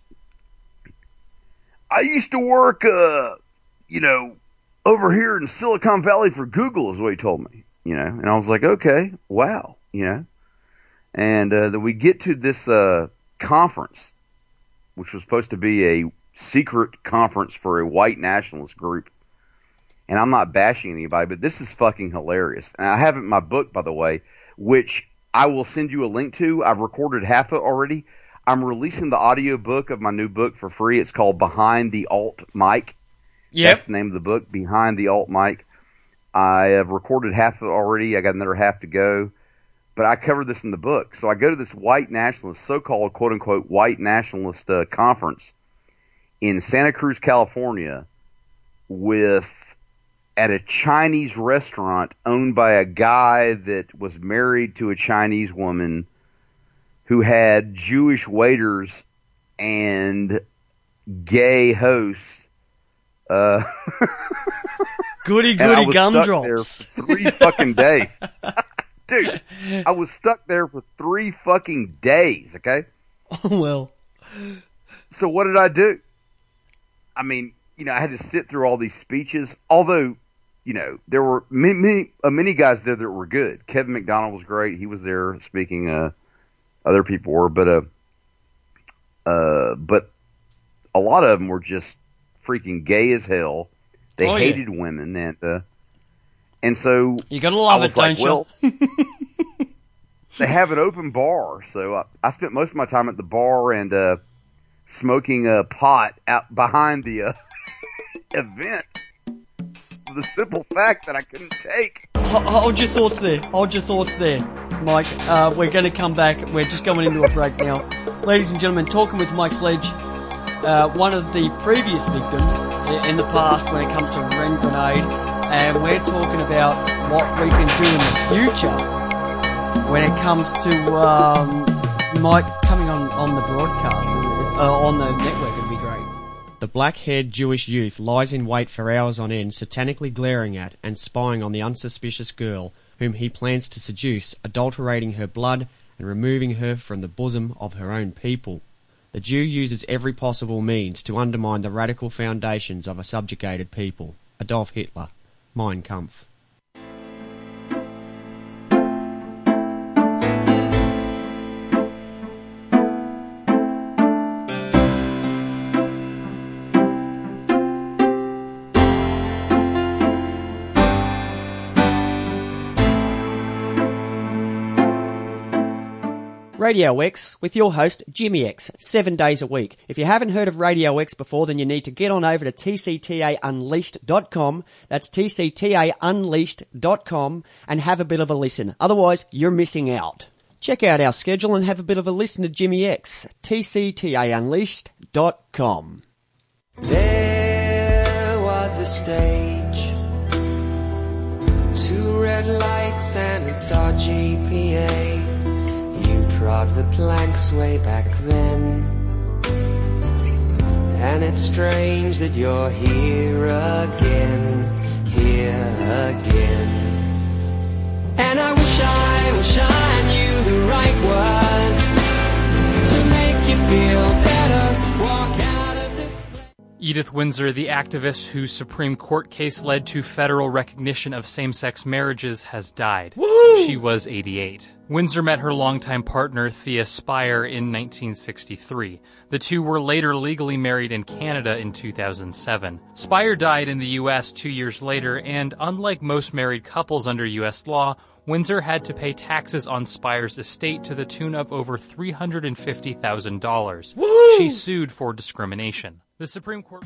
over here in Silicon Valley for Google is what he told me, and I was like, okay, wow, and then we get to this conference, which was supposed to be a secret conference for a white nationalist group. And I'm not bashing anybody, but this is fucking hilarious. And I have it in my book, by the way, which I will send you a link to. I've recorded half of it already. I'm releasing the audio book of my new book for free. It's called Behind the Alt Mic. Yep. That's the name of the book, Behind the Alt Mic. I have recorded half of it already. I got another half to go. But I cover this in the book. So I go to this white nationalist, so-called quote-unquote white nationalist conference in Santa Cruz, California, at a Chinese restaurant owned by a guy that was married to a Chinese woman who had Jewish waiters and gay hosts. Goody gumdrops. For 3 fucking days. Dude, I was stuck there for 3 fucking days, okay? Oh, well. So what did I do? I mean, I had to sit through all these speeches, although, there were many guys there that were good. Kevin McDonald was great. He was there speaking. Other people were, but a lot of them were just freaking gay as hell. They hated women, and so you gotta love it, don't you? Well, they have an open bar, so I spent most of my time at the bar and smoking a pot out behind the event. The simple fact that I couldn't take. Hold your thoughts there, Mike. We're going to come back. We're just going into a break now. Ladies and gentlemen, talking with Mike Sledge, one of the previous victims in the past when it comes to Ren Grenade, and we're talking about what we can do in the future when it comes to Mike coming on on the broadcast, on the network, it'd be great. The black-haired Jewish youth lies in wait for hours on end, satanically glaring at and spying on the unsuspicious girl whom he plans to seduce, adulterating her blood and removing her from the bosom of her own people. The Jew uses every possible means to undermine the radical foundations of a subjugated people. Adolf Hitler. Mein Kampf. Radio X with your host Jimmy X, 7 days a week. If you haven't heard of Radio X before, then you need to get on over to tctaunleashed.com. That's tctaunleashed.com and have a bit of a listen. Otherwise, you're missing out. Check out our schedule and have a bit of a listen to Jimmy X. tctaunleashed.com. There was the stage, 2 red lights and a dodgy PA. Trod the planks way back then, and it's strange that you're here again. And I wish I knew the right words to make you feel better. Walk out of this place. Edith Windsor, the activist whose Supreme Court case led to federal recognition of same-sex marriages, has died. Woo! She was 88. Windsor met her longtime partner, Thea Spire, in 1963. The two were later legally married in Canada in 2007. Spire died in the U.S. 2 years later, and unlike most married couples under U.S. law, Windsor had to pay taxes on Spire's estate to the tune of over $350,000. Woo! She sued for discrimination. The Supreme Court...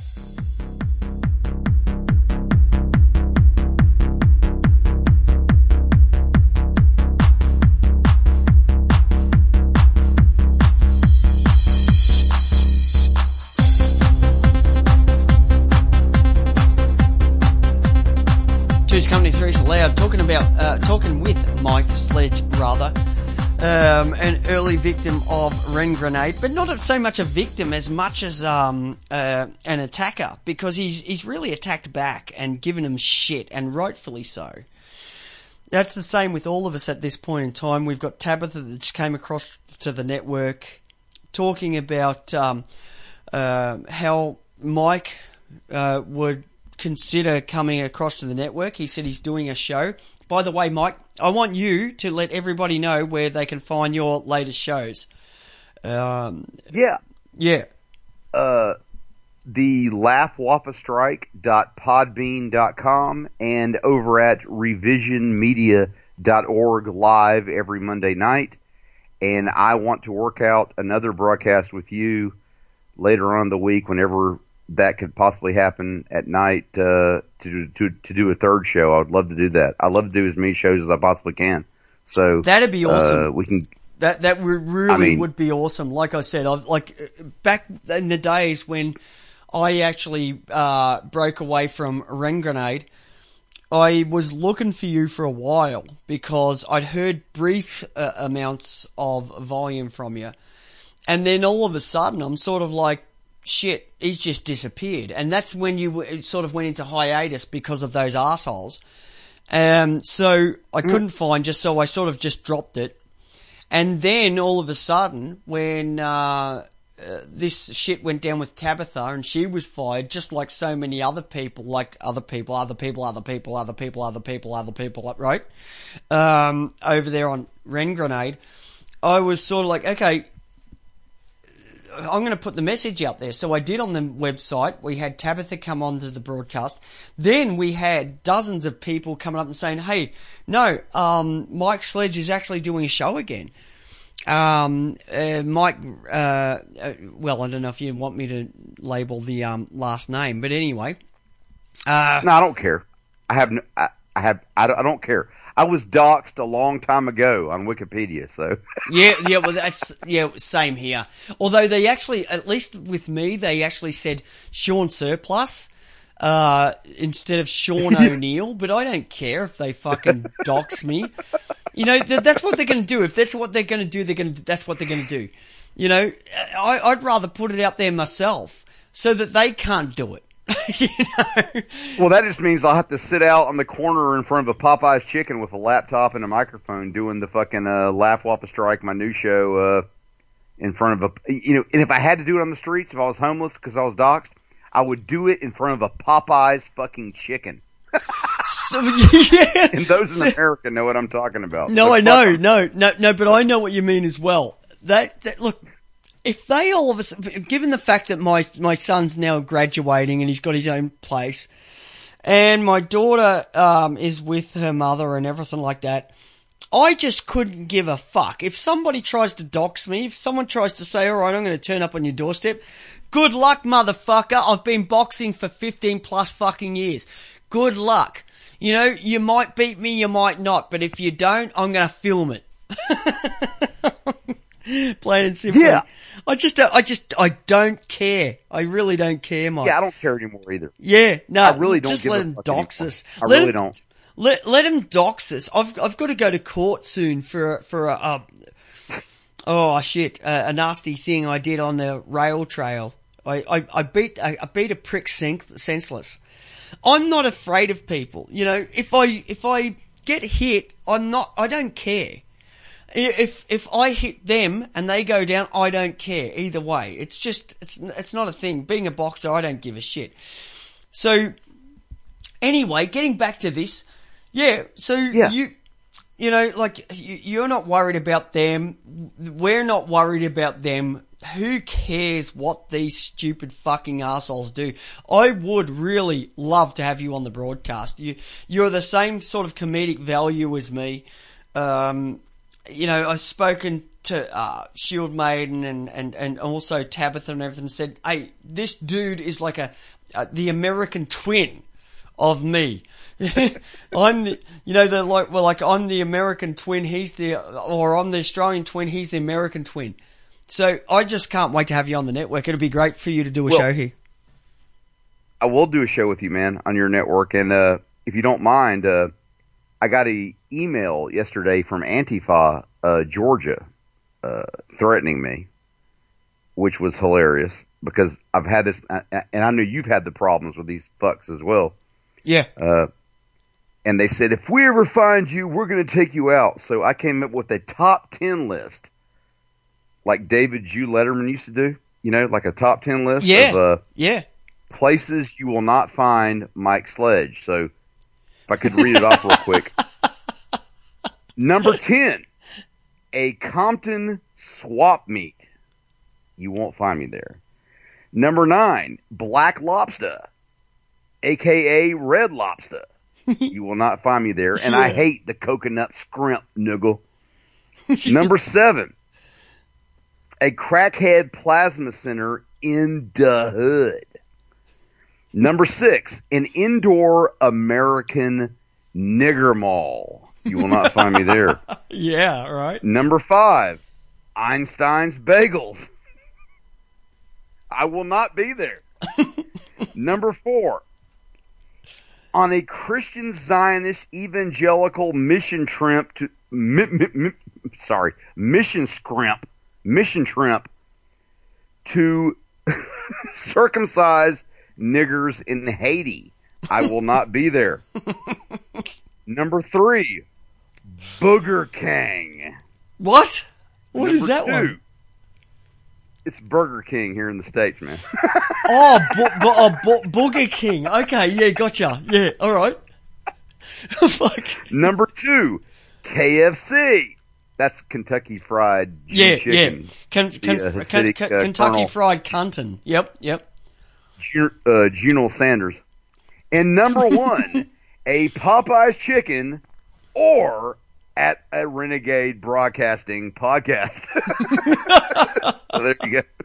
Two's Company, Three's Allowed, talking with Mike Sledge, rather, an early victim of Ren Grenade, but not so much a victim as much as an attacker, because he's really attacked back and given him shit, and rightfully so. That's the same with all of us at this point in time. We've got Tabitha that just came across to the network talking about how Mike would consider coming across to the network. He said he's doing a show. By the way, Mike, I want you to let everybody know where they can find your latest shows. Yeah. The laughwafflestrike.podbean.com and over at revisionmedia.org live every Monday night. And I want to work out another broadcast with you later on in the week, whenever that could possibly happen at night, to do a third show. I would love to do that. I love to do as many shows as I possibly can. So that'd be awesome. We can. That really would be awesome. Like I said, back in the days when I actually broke away from Ren Grenade, I was looking for you for a while because I'd heard brief amounts of volume from you, and then all of a sudden I'm sort of like, shit, he's just disappeared. And that's when you sort of went into hiatus because of those arseholes. So I couldn't find you, so I sort of just dropped it. And then all of a sudden, when this shit went down with Tabitha and she was fired, just like so many other people, right? Over there on Ren Grenade, I was sort of like, okay, I'm going to put the message out there. So I did on the website. We had Tabitha come on to the broadcast. Then we had dozens of people coming up and saying, hey, no, Mike Sledge is actually doing a show again. Mike, well, I don't know if you want me to label the last name, but anyway. No, I don't care. I don't care. I was doxxed a long time ago on Wikipedia, so. yeah, well, same here. Although they actually, at least with me, they actually said Sean Surplus, instead of Sean O'Neill, but I don't care if they fucking dox me. You know, that's what they're gonna do. If that's what they're gonna do, that's what they're gonna do. You know, I'd rather put it out there myself so that they can't do it. You know? Well, that just means I'll have to sit out on the corner in front of a Popeye's chicken with a laptop and a microphone doing the fucking Laugh While the Strike, my new show, in front of a, you know, and if I had to do it on the streets, if I was homeless because I was doxxed, I would do it in front of a Popeye's fucking chicken. So, yeah. And those in America know what I'm talking about. No, I know, no, but I know what you mean as well. That look, if they all of a sudden, given the fact that my son's now graduating and he's got his own place, and my daughter is with her mother and everything like that, I just couldn't give a fuck. If somebody tries to dox me, if someone tries to say, all right, I'm going to turn up on your doorstep, good luck, motherfucker. I've been boxing for 15 plus fucking years. Good luck. You know, you might beat me, you might not, but if you don't, I'm going to film it. Plain and simple. Yeah. I don't care. I really don't care, Mike. Yeah, I don't care anymore either. Yeah, no. I really don't just give let a him fuck dox anymore. us. I really don't. Let him dox us. I've got to go to court soon for a nasty thing I did on the rail trail. I beat a prick senseless. I'm not afraid of people. You know, if I get hit, I don't care. If I hit them and they go down, I don't care either way. It's just, it's not a thing. Being a boxer, I don't give a shit. So, anyway, getting back to this, yeah, so you know, like, you're not worried about them. We're not worried about them. Who cares what these stupid fucking assholes do? I would really love to have you on the broadcast. You're the same sort of comedic value as me. You know, I've spoken to Shield Maiden and also Tabitha and everything, said, hey, this dude is like the American twin of me. I'm the, you know, they're like, well, like, I'm the American twin, or I'm the Australian twin, he's the American twin. So I just can't wait to have you on the network. It'll be great for you to do a show here. I will do a show with you, man, on your network. And if you don't mind, I got an email yesterday from Antifa, Georgia, threatening me, which was hilarious because I've had this, and I know you've had the problems with these fucks as well. Yeah. And they said, if we ever find you, we're going to take you out. So I came up with a top 10 list, like David Jew Letterman used to do, you know, like a top 10 list of places you will not find Mike Sledge. So if I could read it off real quick. Number 10, a Compton swap meet. You won't find me there. Number 9, Black Lobster, a.k.a. Red Lobster. You will not find me there. And I hate the coconut scrimp, niggle. Number 7, a crackhead plasma center in the hood. Number 6, an indoor American nigger mall. You will not find me there. Yeah, right. Number 5, Einstein's Bagels. I will not be there. Number 4, on a Christian Zionist evangelical mission trip to mission trip to circumcise niggers in Haiti. I will not be there. Number 3, Booger King. What? What Number is that 2, one? It's Burger King here in the States, man. Booger King. Okay, yeah, gotcha. Yeah, all right. Fuck. Number 2, KFC. That's Kentucky Fried Chicken. Kentucky Fried Cuntin. Yep. General Sanders. And number 1, a Popeye's Chicken or at a Renegade Broadcasting podcast. So there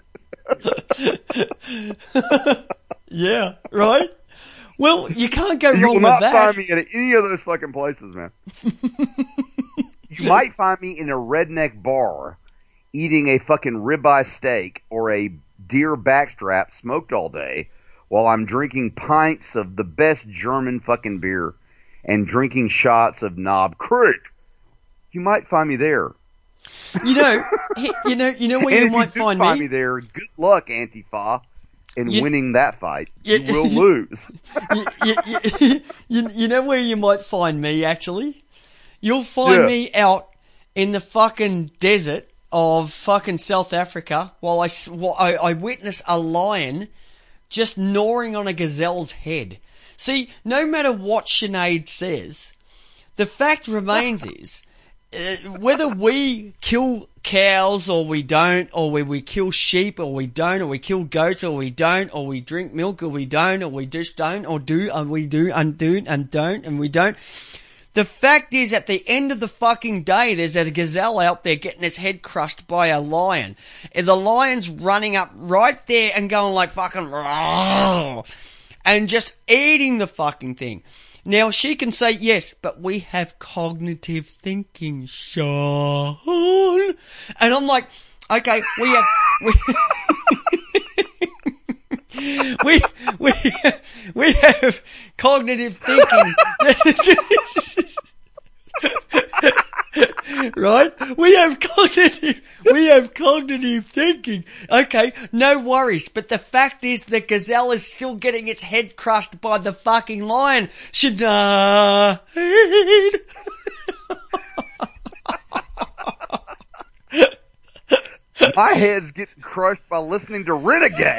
you go. Yeah, right? Well, you can't go you wrong will with not that. find me at any of those fucking places, man. You might find me in a redneck bar eating a fucking ribeye steak or a deer backstrap smoked all day while I'm drinking pints of the best German fucking beer and drinking shots of Knob Creek. You might find me there. You know where you might find me? Me there. Good luck, Antifa, in winning that fight. You will lose. You know where you might find me, actually? You'll find me out in the fucking desert of fucking South Africa while I witness a lion just gnawing on a gazelle's head. See, no matter what Sinead says, the fact remains is, whether we kill cows or we don't, or we kill sheep or we don't, or we kill goats or we don't, or we drink milk or we don't, or we just don't, or do, and we do, and do, and don't, and we don't. The fact is, at the end of the fucking day, there's a gazelle out there getting its head crushed by a lion. And the lion's running up right there and going like fucking, and just eating the fucking thing. Now, she can say, yes, but we have cognitive thinking, Sean. And I'm like, okay, we have cognitive thinking. Right? We have cognitive thinking. Okay, no worries. But the fact is the gazelle is still getting its head crushed by the fucking lion. Sinead. My head's getting crushed by listening to Renegade.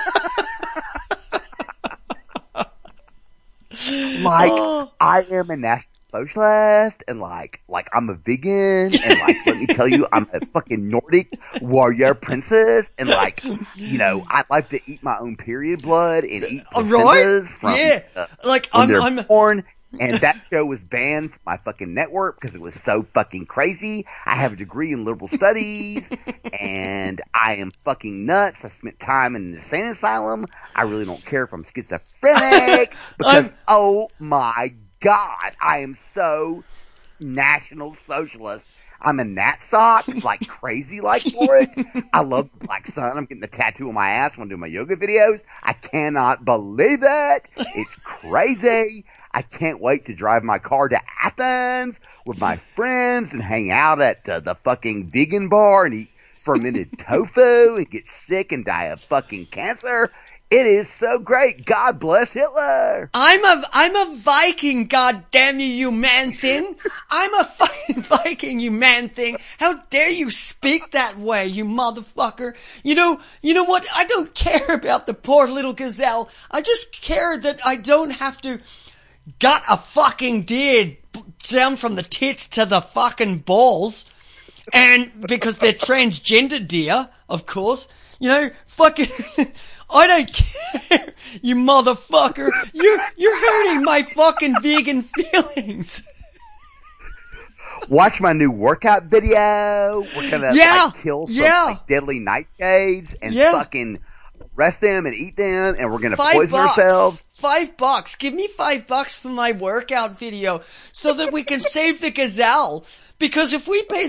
I am a national socialist, and like I'm a vegan, and like let me tell you, I'm a fucking Nordic warrior princess, and like, you know, I like to eat my own period blood and eat placentas from like when they're born. And that show was banned from my fucking network because it was so fucking crazy. I have a degree in liberal studies, and I am fucking nuts. I spent time in an insane asylum. I really don't care if I'm schizophrenic because, oh my God, I am so National Socialist. I'm a nat sock, like crazy like for it. I love the black sun. I'm getting the tattoo on my ass when I'm doing my yoga videos. I cannot believe it. It's crazy. I can't wait to drive my car to Athens with my friends and hang out at the fucking vegan bar and eat fermented tofu and get sick and die of fucking cancer. It is so great. God bless Hitler. I'm a Viking, god damn you, you man thing. I'm a fucking Viking, you man thing. How dare you speak that way, you motherfucker. You know what? I don't care about the poor little gazelle. I just care that I don't have to gut a fucking deer down from the tits to the fucking balls. And because they're transgender deer, of course. You know, fucking I don't care, you motherfucker. You're hurting my fucking vegan feelings. Watch my new workout video. We're gonna like, kill some like, deadly nightshades and fucking arrest them and eat them, and we're gonna poison ourselves. $5. Give me $5 for my workout video so that we can save the gazelle. Because if we pay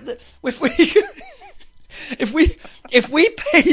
if we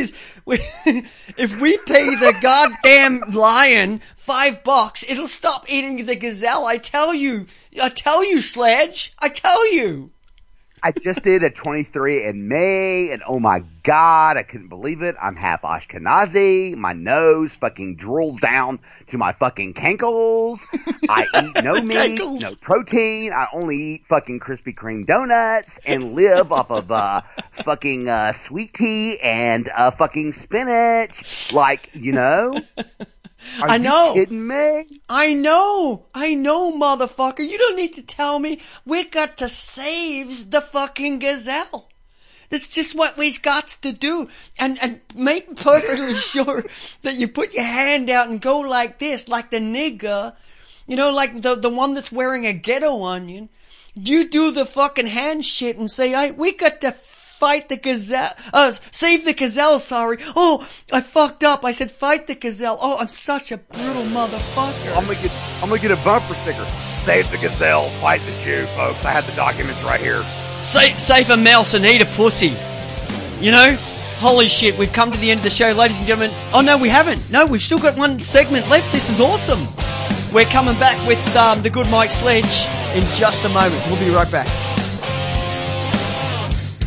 pay the goddamn lion $5, it'll stop eating the gazelle. I tell you, Sledge. I tell you. I just did a 23andMe, and oh my God, I couldn't believe it. I'm half Ashkenazi. My nose fucking drools down to my fucking cankles. I eat no meat, no protein. I only eat fucking Krispy Kreme donuts and live off of fucking sweet tea and fucking spinach. Like, you know. Are you kidding me? I know, motherfucker. You don't need to tell me. We got to save the fucking gazelle. That's just what we've got to do. And make perfectly sure that you put your hand out and go like this, like the nigger. You know, like the one that's wearing a ghetto onion. You do the fucking hand shit and say, hey, we got to fight the gazelle, save the gazelle, sorry. Oh, I fucked up. I said fight the gazelle. Oh, I'm such a brutal motherfucker. I'm gonna get a bumper sticker. Save the gazelle, fight the Jew, folks. I have the documents right here. Save a mouse and eat a pussy. You know? Holy shit, we've come to the end of the show, ladies and gentlemen. Oh no, we haven't. No, we've still got one segment left. This is awesome. We're coming back with the good Mike Sledge in just a moment. We'll be right back.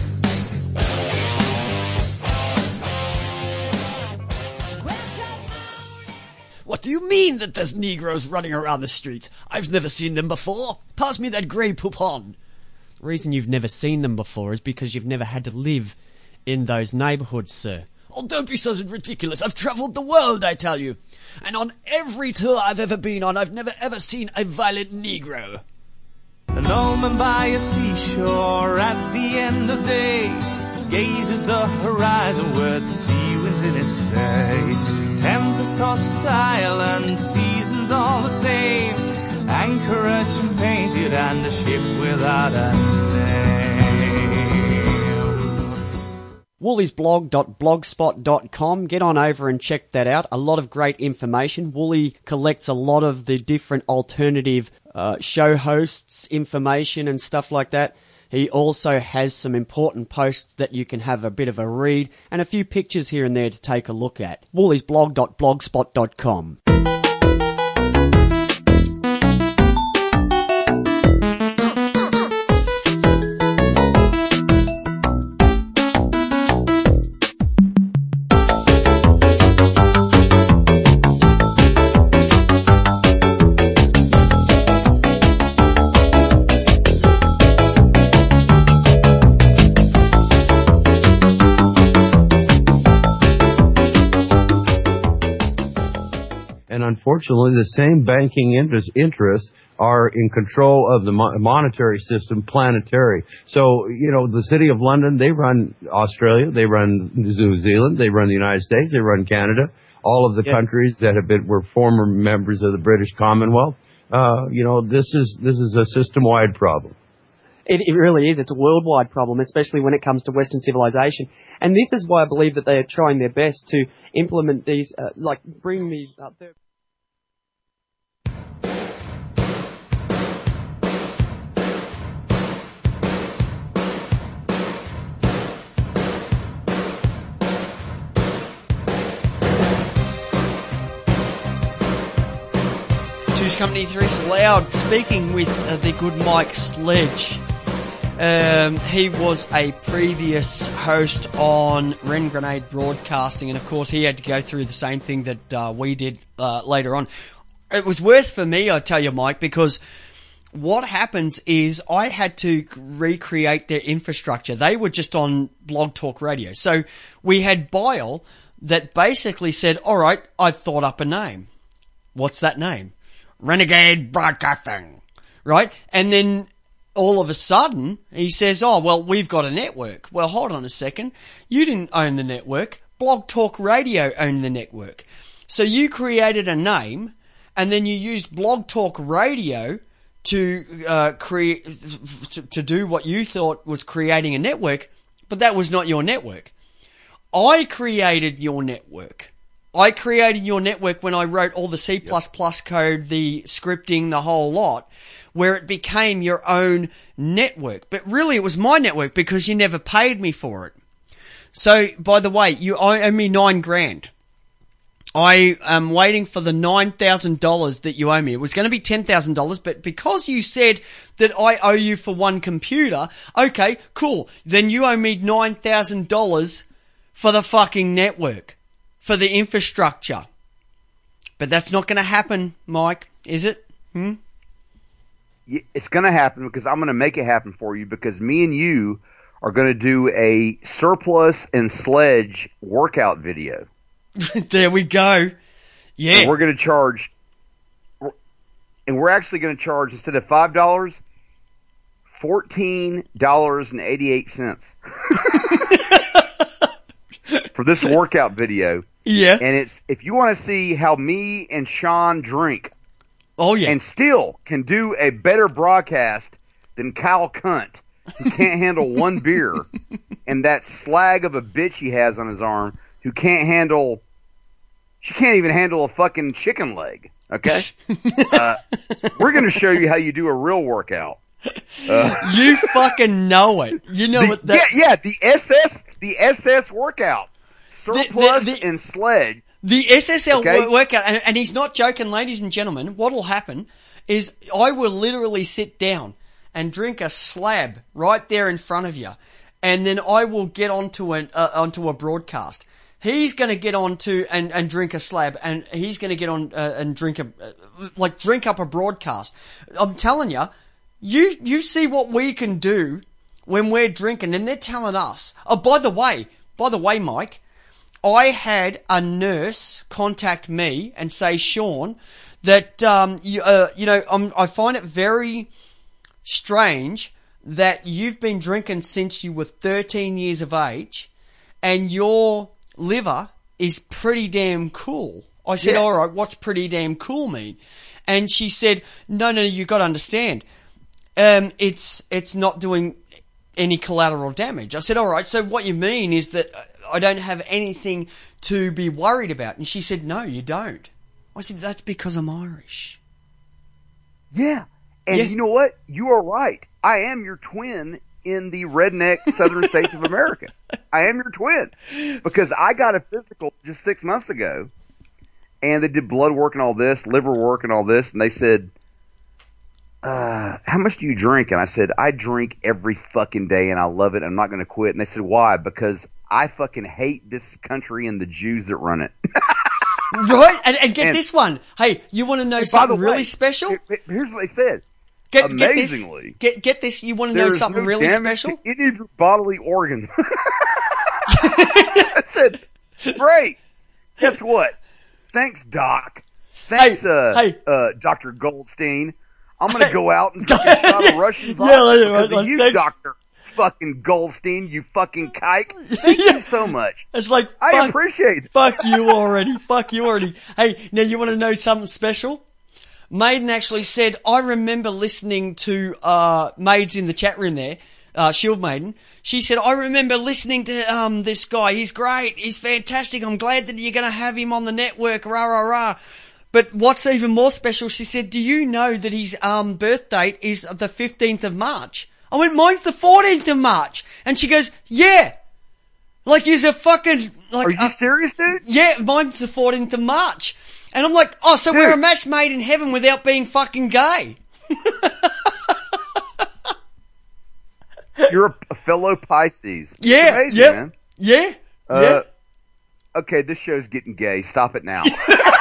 What do you mean that there's Negroes running around the streets? I've never seen them before. Pass me that grey poupon. The reason you've never seen them before is because you've never had to live in those neighbourhoods, sir. Oh, don't be so ridiculous. I've travelled the world, I tell you. And on every tour I've ever been on, I've never ever seen a violent Negro. An old man by a seashore at the end of day gazes the horizon where the sea winds in his face. Tempest tossed island, seasons all the same. Anchorage and painted and a ship without a name. wooliesblog.blogspot.com. Get on over and check that out. A lot of great information. Wooly collects a lot of the different alternative show hosts, information and stuff like that. He also has some important posts that you can have a bit of a read and a few pictures here and there to take a look at. wooliesblog.blogspot.com. And unfortunately, the same banking interests are in control of the monetary system, planetary. So, the City of London, they run Australia, they run New Zealand, they run the United States, they run Canada, all of the countries that were former members of the British Commonwealth. This is a system-wide problem. It really is. It's a worldwide problem, especially when it comes to Western civilization. And this is why I believe that they are trying their best to implement these, bring these up there. Two's Company 3's Loud, speaking with the good Mike Sledge. He was a previous host on Ren Grenade Broadcasting, and of course he had to go through the same thing that we did later on. It was worse for me, I tell you, Mike, because what happens is I had to recreate their infrastructure. They were just on Blog Talk Radio. So we had Bile that basically said, all right, I've thought up a name. What's that name? Renegade Broadcasting, right? And then all of a sudden he says, oh, well, we've got a network. Well, hold on a second. You didn't own the network. Blog Talk Radio owned the network. So you created a name and then you used Blog Talk Radio to to do what you thought was creating a network, but that was not your network. I created your network. I created your network when I wrote all the C++ code, the scripting, the whole lot, where it became your own network. But really it was my network because you never paid me for it. So, by the way, you owe me $9,000. I am waiting for the $9,000 that you owe me. It was going to be $10,000, but because you said that I owe you for one computer, okay, cool. Then you owe me $9,000 for the fucking network. For the infrastructure. But that's not going to happen, Mike, is it? It's going to happen because I'm going to make it happen for you because me and you are going to do a surplus and sledge workout video. There we go. Yeah. And we're going to charge, and we're actually going to charge, instead of $5, $14.88. For this workout video. Yeah. And it's, if you want to see how me and Sean drink. Oh, yeah. And still can do a better broadcast than Kyle Cunt, who can't handle one beer, and that slag of a bitch he has on his arm, who can't handle, she can't even handle a fucking chicken leg. Okay? We're going to show you how you do a real workout. You fucking know it. You know what that... Yeah, the SS workout. Surplus and sledge. The SSL workout, and he's not joking, ladies and gentlemen. What'll happen is I will literally sit down and drink a slab right there in front of you, and then I will get onto a broadcast. he's going to get on to and drink a slab, and he's going to get on and drink up a broadcast. I'm telling you, you see what we can do when we're drinking, and they're telling us. Oh, by the way, Mike, I had a nurse contact me and say, Sean, that I find it very strange that you've been drinking since you were 13 years of age, and your liver is pretty damn cool. I said, all right, what's pretty damn cool mean? And she said, no, you got to understand. It's not doing any collateral damage. I said, all right, so what you mean is that I don't have anything to be worried about. And she said, no, you don't. I said, that's because I'm Irish. Yeah. And you know what? You are right. I am your twin in the redneck southern states of America. I am your twin. Because I got a physical just 6 months ago, and they did blood work and all this, liver work and all this, and they said, how much do you drink? And I said, I drink every fucking day and I love it. I'm not going to quit. And they said, why? Because I fucking hate this country and the Jews that run it. Right? And get this one. Hey, you want to know something really special? Here's what they said. Amazingly. Get this. You want to know something really special? Any of your bodily organs. I said, great. Guess what? Thanks, Doc. Thanks, Dr. Goldstein. I'm going to go out and drink a shot of Russian vodka because of you, Dr. fucking Goldstein, you fucking kike. Thank you so much. It's like, I appreciate it. Fuck you already. Hey, now you want to know something special? Maiden actually said, I remember listening to, Maids in the chat room there, Shield Maiden. She said, I remember listening to, this guy. He's great. He's fantastic. I'm glad that you're going to have him on the network. Rah, rah, rah. But what's even more special, she said, do you know that his birth date is the 15th of March? I went, mine's the 14th of March. And she goes, yeah. Like, he's a fucking... Like, are you serious, dude? Yeah, mine's the 14th of March. And I'm like, oh, so we're a match made in heaven without being fucking gay. You're a fellow Pisces. Yeah, amazing, man. Yeah. Okay, this show's getting gay. Stop it now.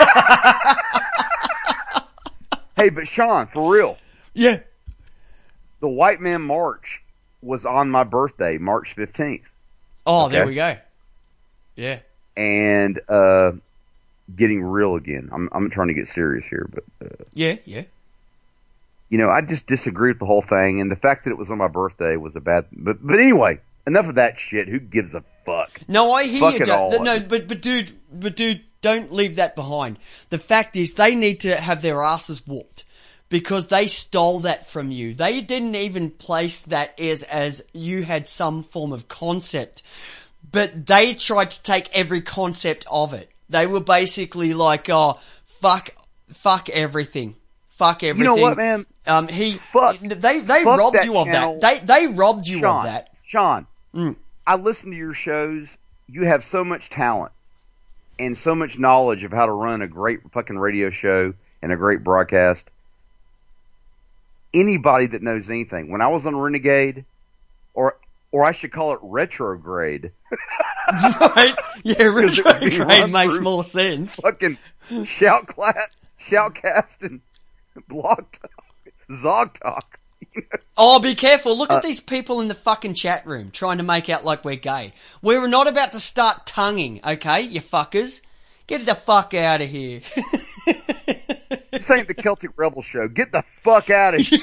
Hey, but Sean, for real. Yeah. The White Man March was on my birthday, March 15th. Oh, okay. There we go. Yeah. And getting real again. I'm trying to get serious here, but yeah. You know, I just disagree with the whole thing, and the fact that it was on my birthday was a bad. But anyway, enough of that shit. Who gives a fuck? No, I hear you. But dude, don't leave that behind. The fact is, they need to have their asses whooped because they stole that from you. They didn't even place that as you had some form of concept, but they tried to take every concept of it. They were basically like, oh, fuck everything. Fuck everything. You know what, man? They robbed you of that. They robbed you of that. Sean, I listen to your shows. You have so much talent and so much knowledge of how to run a great fucking radio show and a great broadcast. Anybody that knows anything, when I was on Renegade, or I should call it Retrograde. Right? Yeah, Retrograde makes more sense. Fucking Shoutcast and Blog Talk, Zog Talk. You know? Oh, be careful. Look at these people in the fucking chat room trying to make out like we're gay. We're not about to start tonguing, okay, you fuckers? Get the fuck out of here. This ain't the Celtic Rebel Show. Get the fuck out of here.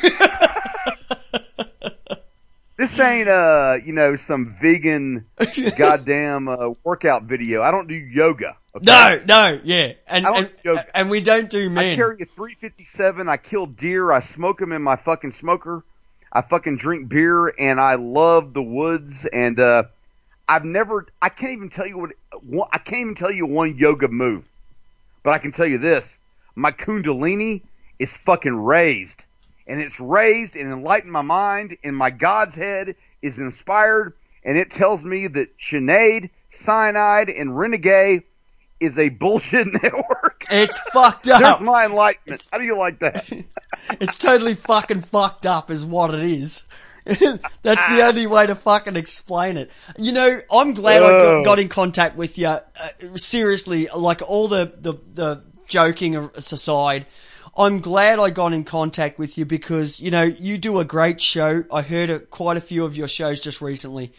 This ain't, some vegan goddamn workout video. I don't do yoga. Okay? No, yeah. And we don't do men. I carry a 357. I kill deer. I smoke them in my fucking smoker. I fucking drink beer, and I love the woods. And I can't even tell you one yoga move. But I can tell you this. My Kundalini is fucking raised. And it's raised and enlightened my mind, and my God's head is inspired, and it tells me that Sinead, Cyanide, and Renegade is a bullshit network. It's fucked up. There's my enlightenment. How do you like that? It's totally fucking fucked up is what it is. That's the only way to fucking explain it. You know, I'm glad I got in contact with you. Seriously, like all the joking aside, I'm glad I got in contact with you because, you know, you do a great show. I heard quite a few of your shows just recently.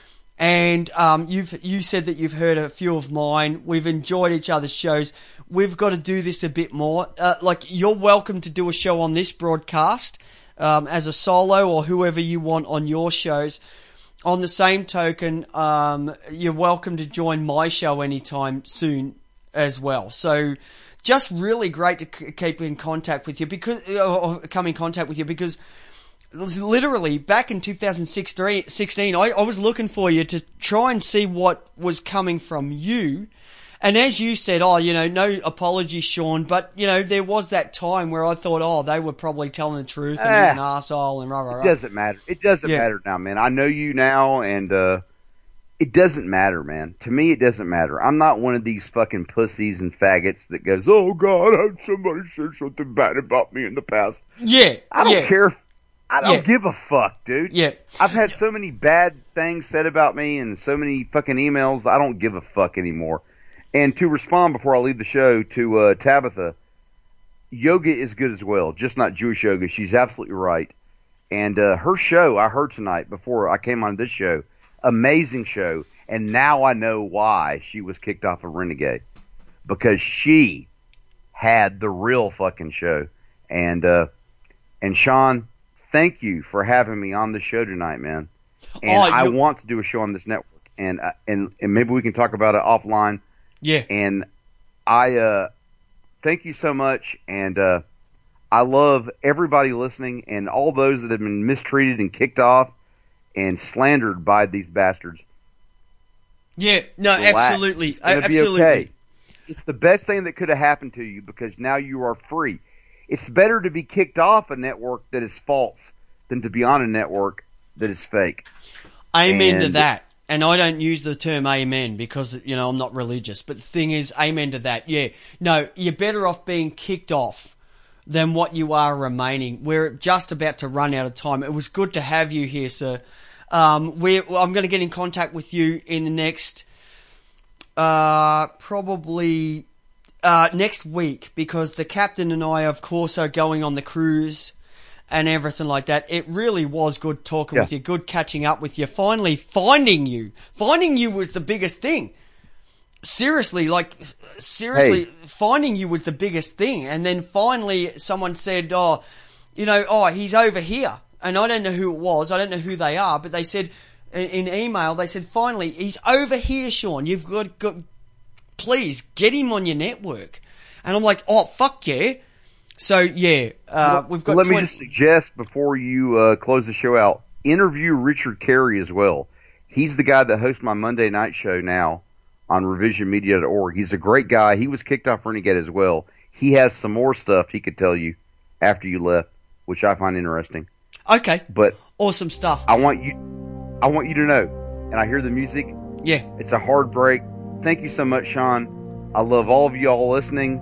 And you said that you've heard a few of mine. We've enjoyed each other's shows. We've got to do this a bit more. Like, you're welcome to do a show on this broadcast as a solo or whoever you want on your shows. On the same token, you're welcome to join my show anytime soon as well. So, just really great to keep in contact with you because come in contact with you because. Literally, back in 2016, I was looking for you to try and see what was coming from you. And as you said, you know, no apology, Sean, but, you know, there was that time where I thought, they were probably telling the truth and he's an arsehole and rah, rah, rah. It doesn't matter. It doesn't matter now, man. I know you now, and it doesn't matter, man. To me, it doesn't matter. I'm not one of these fucking pussies and faggots that goes, oh, God, somebody said something bad about me in the past. Yeah. I don't care. I don't give a fuck, dude. Yeah. I've had so many bad things said about me and so many fucking emails, I don't give a fuck anymore. And to respond before I leave the show to Tabitha, yoga is good as well, just not Jewish yoga. She's absolutely right. And her show, I heard tonight before I came on this show, amazing show. And now I know why she was kicked off of Renegade. Because she had the real fucking show. And Sean, thank you for having me on the show tonight, man. And I want to do a show on this network, and maybe we can talk about it offline. Yeah. And I thank you so much, and I love everybody listening and all those that have been mistreated and kicked off and slandered by these bastards. Yeah, no, Relax. absolutely. It's gonna Absolutely. be okay. It's the best thing that could have happened to you because now you are free. It's better to be kicked off a network that is false than to be on a network that is fake. Amen to that. And I don't use the term amen because, you know, I'm not religious. But the thing is, amen to that. Yeah. No, you're better off being kicked off than what you are remaining. We're just about to run out of time. It was good to have you here, sir. I'm going to get in contact with you in the next, probably... next week, because the captain and I, of course, are going on the cruise and everything like that. It really was good talking with you, good catching up with you, finally finding you. Finding you was the biggest thing. Seriously, finding you was the biggest thing. And then finally someone said, he's over here. And I don't know who it was, I don't know who they are, but they said, in email, they said, finally, he's over here, Sean. You've got please get him on your network. And I'm like, oh, fuck yeah. So yeah, we've got. Let me just suggest before you close the show out, interview Richard Carey as well. He's the guy that hosts my Monday night show now on revisionmedia.org. He's a great guy. He was kicked off Renegade as well. He has some more stuff he could tell you after you left, which I find interesting. Okay. But awesome stuff. I want you to know, and I hear the music. Yeah. It's a hard break. Thank you so much, Sean. I love all of you all listening.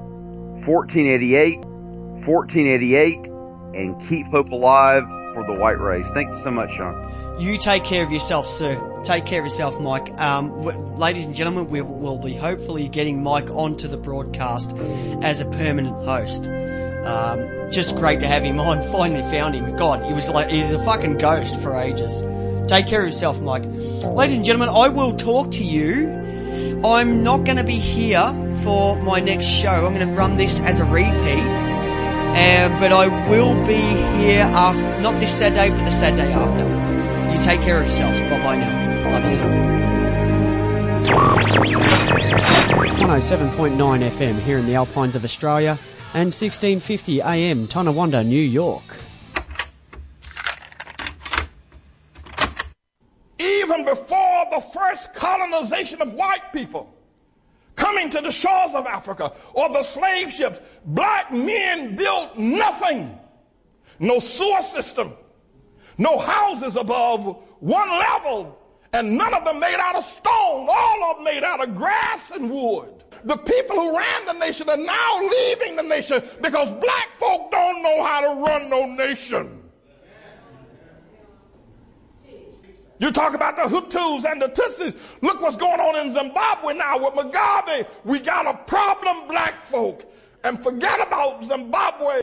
1488, and keep hope alive for the white race. Thank you so much, Sean. You take care of yourself, sir. Take care of yourself, Mike. Ladies and gentlemen, we will be hopefully getting Mike onto the broadcast as a permanent host. Just great to have him on. Finally found him. God, he was a fucking ghost for ages. Take care of yourself, Mike. Ladies and gentlemen, I will talk to you. I'm not going to be here for my next show. I'm going to run this as a repeat. But I will be here after, not this Saturday, but the Saturday after. You take care of yourselves. Bye-bye now. Love you. 107.9 FM here in the Alpines of Australia and 1650 AM, Tonawanda, New York. Even before the first colonization of white people coming to the shores of Africa or the slave ships, black men built nothing. No sewer system, no houses above one level, and none of them made out of stone, all of them made out of grass and wood. The people who ran the nation are now leaving the nation because black folk don't know how to run no nation. You talk about the Hutus and the Tutsis. Look what's going on in Zimbabwe now with Mugabe. We got a problem, black folk. And forget about Zimbabwe.